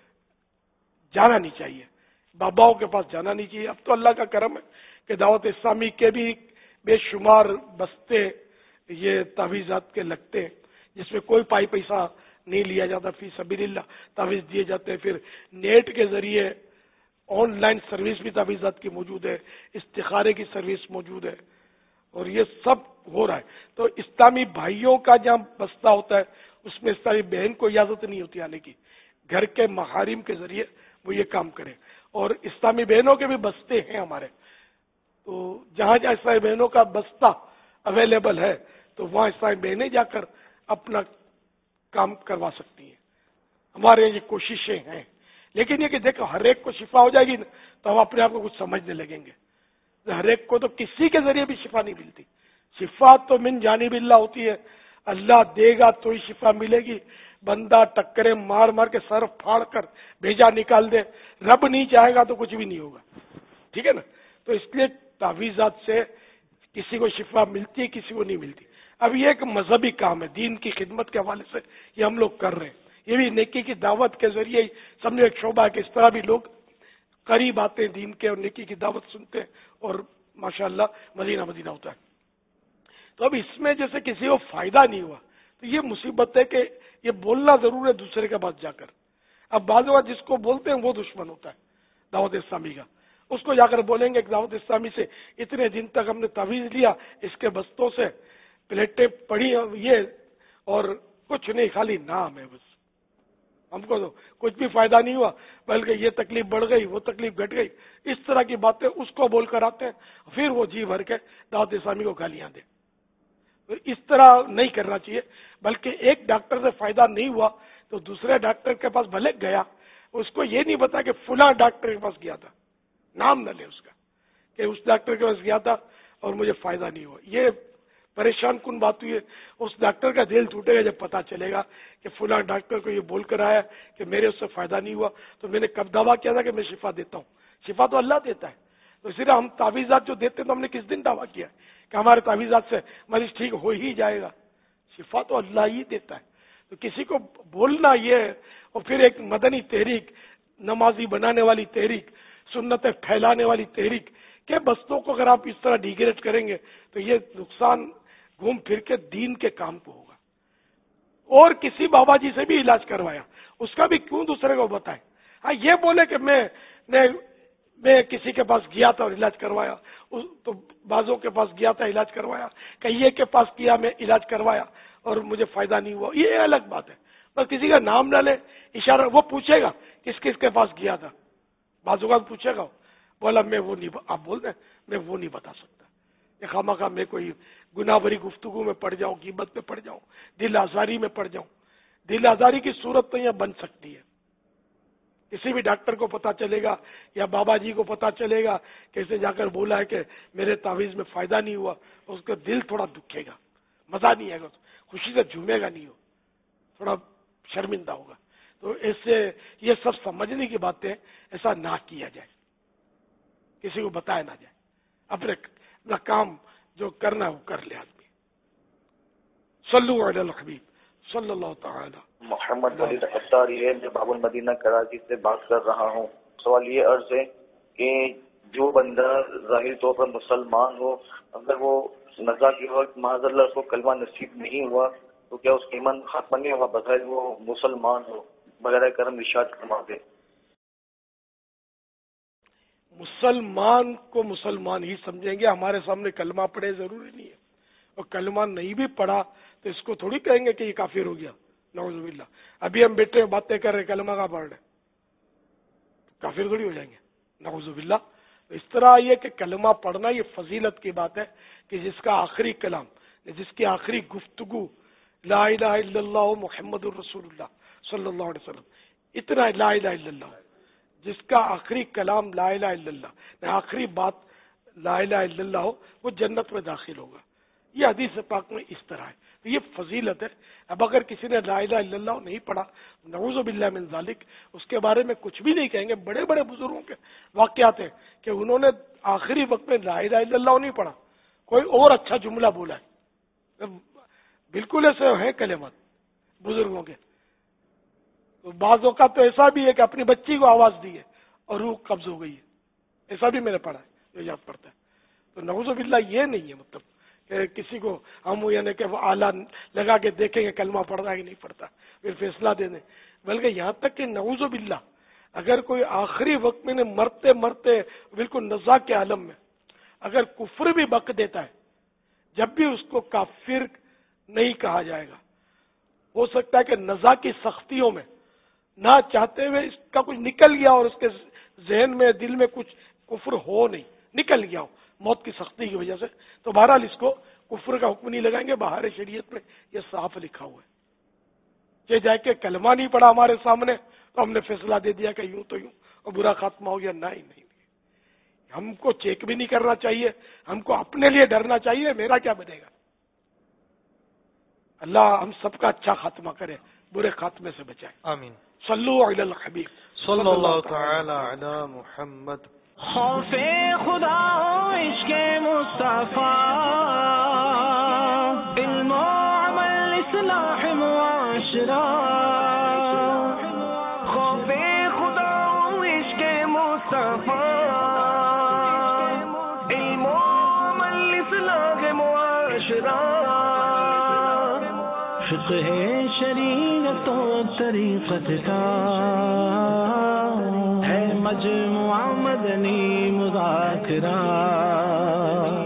جانا نہیں چاہیے, باباؤں کے پاس جانا نہیں چاہیے. اب تو اللہ کا کرم ہے کہ دعوت اسلامی کے بھی بے شمار بستے یہ تعویذات کے لگتے ہیں جس میں کوئی پائی پیسہ نہیں لیا جاتا, فی سبیل اللہ تعویذ دیے جاتے ہیں. پھر نیٹ کے ذریعے آن لائن سروس بھی تعویذات کی موجود ہے, استخارے کی سروس موجود ہے, اور یہ سب ہو رہا ہے. تو اسلامی بھائیوں کا جہاں بستہ ہوتا ہے اس میں اسلامی بہن کو اجازت نہیں ہوتی آنے کی, گھر کے محارم کے ذریعے وہ یہ کام کریں. اور اسلامی بہنوں کے بھی بستے ہیں ہمارے، تو جہاں جہاں اسلامی بہنوں کا بستہ اویلیبل ہے تو وہاں اسلامی بہنیں جا کر اپنا کام کروا سکتی ہیں. ہمارے یہ کوششیں ہیں. لیکن یہ کہ دیکھو ہر ایک کو شفا ہو جائے گی تو ہم اپنے آپ کو کچھ سمجھنے لگیں گے. ہر ایک کو تو کسی کے ذریعے بھی شفا نہیں ملتی. شفا تو من جانب اللہ ہوتی ہے، اللہ دے گا تو ہی شفا ملے گی. بندہ ٹکرے مار مار کے سر پھاڑ کر بھیجا نکال دے، رب نہیں چاہے گا تو کچھ بھی نہیں ہوگا. ٹھیک ہے نا؟ تو اس لیے تعویذات سے کسی کو شفا ملتی ہے، کسی کو نہیں ملتی. اب یہ ایک مذہبی کام ہے، دین کی خدمت کے حوالے سے یہ ہم لوگ کر رہے ہیں. یہ بھی نیکی کی دعوت کے ذریعے ہی سمجھو ایک شعبہ ہے کہ اس طرح بھی لوگ قریب آتے ہیں دین کے اور نیکی کی دعوت سنتے ہیں اور ماشاءاللہ مدینہ مدینہ ہوتا ہے. تو اب اس میں جیسے کسی کو فائدہ نہیں ہوا تو یہ مصیبت ہے کہ یہ بولنا ضرور ہے دوسرے کے پاس جا کر. اب بعض اوقات جس کو بولتے ہیں وہ دشمن ہوتا ہے دعوت اسلامی کا. اس کو جا کر بولیں گے کہ دعوت اسلامی سے اتنے دن تک ہم نے تعویذ لیا، اس کے بستوں سے پلیٹیں پڑی یہ اور کچھ نہیں، خالی نام ہے بس، ہم کو تو کچھ بھی فائدہ نہیں ہوا بلکہ یہ تکلیف بڑھ گئی وہ تکلیف گھٹ گئی. اس طرح کی باتیں اس کو بول کر آتے ہیں، پھر وہ جی بھر کے دعوت اسلامی کو گالیاں دیں. اس طرح نہیں کرنا چاہیے. بلکہ ایک ڈاکٹر سے فائدہ نہیں ہوا تو دوسرے ڈاکٹر کے پاس بھلے گیا، اس کو یہ نہیں بتا کہ فلاں ڈاکٹر کے پاس گیا تھا، نام نہ لے اس کا کہ اس ڈاکٹر کے پاس گیا تھا اور مجھے فائدہ نہیں ہوا. یہ پریشان کن بات ہوئی ہے. اس ڈاکٹر کا دل ٹوٹے گا جب پتا چلے گا کہ فلاں ڈاکٹر کو یہ بول کر آیا کہ میرے اس سے فائدہ نہیں ہوا، تو میں نے کب دعویٰ کیا تھا کہ میں شفا دیتا ہوں؟ شفا تو اللہ دیتا ہے. تو اسی لیے ہم تعویذات جو دیتے ہیں تو ہم نے کس دن دعویٰ کیا کہ ہمارے تعویذات سے مریض ٹھیک ہو ہی جائے گا؟ شفا تو اللہ ہی دیتا ہے. تو کسی کو بولنا یہ ہے، اور پھر ایک مدنی تحریک، نمازی بنانے والی تحریک، سنتیں پھیلانے والی تحریک کے بستوں کو اگر آپ اس طرح ڈیگریڈ کریں گے تو یہ نقصان گھوم پھر کے دین کے کام کو ہوگا. اور کسی بابا جی سے بھی علاج کروایا، اس کا بھی کیوں دوسرے کو بتائیں؟ ہاں یہ بولے کہ میں کسی کے پاس گیا تھا اور علاج کروایا، تو بازوں کے پاس گیا تھا علاج کروایا، کئیے کے پاس کیا میں علاج کروایا اور مجھے فائدہ نہیں ہوا، یہ الگ بات ہے. بس کسی کا نام نہ لے، اشارہ وہ پوچھے گا کس کس کے پاس گیا تھا، بازوں کا پوچھے گا، بولا میں وہ نہیں، آپ بول رہے میں وہ نہیں بتا سکتا. یہ خامخواہ میں کوئی گناہ بری گفتگو میں پڑ جاؤں، غیبت میں پڑ جاؤں، دل آزاری میں پڑ جاؤں. دل آزاری کی صورت تو یہاں بن سکتی ہے. کسی بھی ڈاکٹر کو پتا چلے گا یا بابا جی کو پتا چلے گا کہ اسے جا کر بولا ہے کہ میرے تعویذ میں فائدہ نہیں ہوا، اس کا دل تھوڑا دکھے گا، مزہ نہیں آئے گا، خوشی سے جھومے گا نہیں، ہو تھوڑا شرمندہ ہوگا. تو ایسے یہ سب سمجھنے کی باتیں، ایسا نہ کیا جائے، کسی کو بتایا نہ جائے. اپنا کام جو کرنا ہے وہ کر لے آدمی. صلو علی الحبیب صلی اللہ تعالی. محمد ولید اطاری ہے، میں باب المدینہ کراچی سے بات کر رہا ہوں. سوال یہ عرض ہے کہ جو بندہ ظاہر طور پر مسلمان ہو، اگر وہ نزا کے وقت معاذ اللہ اس کو کلمہ نصیب نہیں ہوا تو کیا اس کا ایمان ختم نہیں ہوگا بظاہر وہ مسلمان ہو؟ بغیر کرم ارشاد فرما دے. مسلمان کو مسلمان ہی سمجھیں گے. ہمارے سامنے کلمہ پڑھے ضروری نہیں ہے، اور کلمہ نہیں بھی پڑھا تو اس کو تھوڑی کہیں گے کہ یہ کافر ہو گیا. نعوذ باللہ. ابھی ہم بیٹھے باتیں کر رہے کلمہ کا پڑھ رہے، کافر تھوڑی ہو جائیں گے. نعوذ باللہ. اس طرح یہ کہ کلمہ پڑھنا یہ فضیلت کی بات ہے کہ جس کا آخری کلام، جس کی آخری گفتگو لا الہ الا اللہ محمد الرسول اللہ صلی اللہ علیہ وسلم، اتنا لا الہ الا اللہ، جس کا آخری کلام لا الہ الا اللہ، آخری بات لا الہ الا اللہ ہو، وہ جنت میں داخل ہوگا. یہ حدیث پاک میں اس طرح ہے. تو یہ فضیلت ہے. اب اگر کسی نے لا الہ الا اللہ نہیں پڑھا، نعوذ باللہ من ذالک، اس کے بارے میں کچھ بھی نہیں کہیں گے. بڑے بڑے بزرگوں کے واقعات ہیں کہ انہوں نے آخری وقت میں لا الہ الا اللہ نہیں پڑھا، کوئی اور اچھا جملہ بولا ہے. بالکل ایسے ہیں کلمات بزرگوں کے. تو بعض اوقات تو ایسا بھی ہے کہ اپنی بچی کو آواز دی ہے اور روح قبض ہو گئی ہے. ایسا بھی میں نے پڑھا ہے، جو یاد پڑتا ہے. تو نعوذ باللہ یہ نہیں ہے مطلب کہ کسی کو ہم یعنی کہ وہ آلہ لگا کے دیکھیں گے کلمہ پڑھتا ہے کہ نہیں پڑھتا پھر فیصلہ دے دیں. بلکہ یہاں تک کہ نعوذ باللہ اگر کوئی آخری وقت میں مرتے مرتے بالکل نزا کے عالم میں اگر کفر بھی بک دیتا ہے، جب بھی اس کو کافر نہیں کہا جائے گا. ہو سکتا ہے کہ نزا کی سختیوں میں نہ چاہتے ہوئے اس کا کچھ نکل گیا اور اس کے ذہن میں دل میں کچھ کفر ہو نہیں، نکل گیا ہو موت کی سختی کی وجہ سے، تو بہرحال اس کو کفر کا حکم نہیں لگائیں گے. بہار شریعت میں یہ صاف لکھا ہوا ہے کہ جا کے کلمہ نہیں پڑا ہمارے سامنے تو ہم نے فیصلہ دے دیا کہ یوں تو یوں اور برا خاتمہ ہو گیا. نہیں، ہم کو چیک بھی نہیں کرنا چاہیے، ہم کو اپنے لیے ڈرنا چاہیے میرا کیا بنے گا. اللہ ہم سب کا اچھا خاتمہ کرے، برے خاتمے سے بچائے. آمین. صلو علی الحبیب صلی اللہ تعالی علی محمد. خوف خدا و عشق مصطفیٰ، علم و عمل اصلاح معاشرہ. خوف خدا و عشق مصطفیٰ، علم و عمل اصلاح معاشرہ. فقہ شریعت و طریقت کا ہے مجموعہ مدنی مذاکرہ.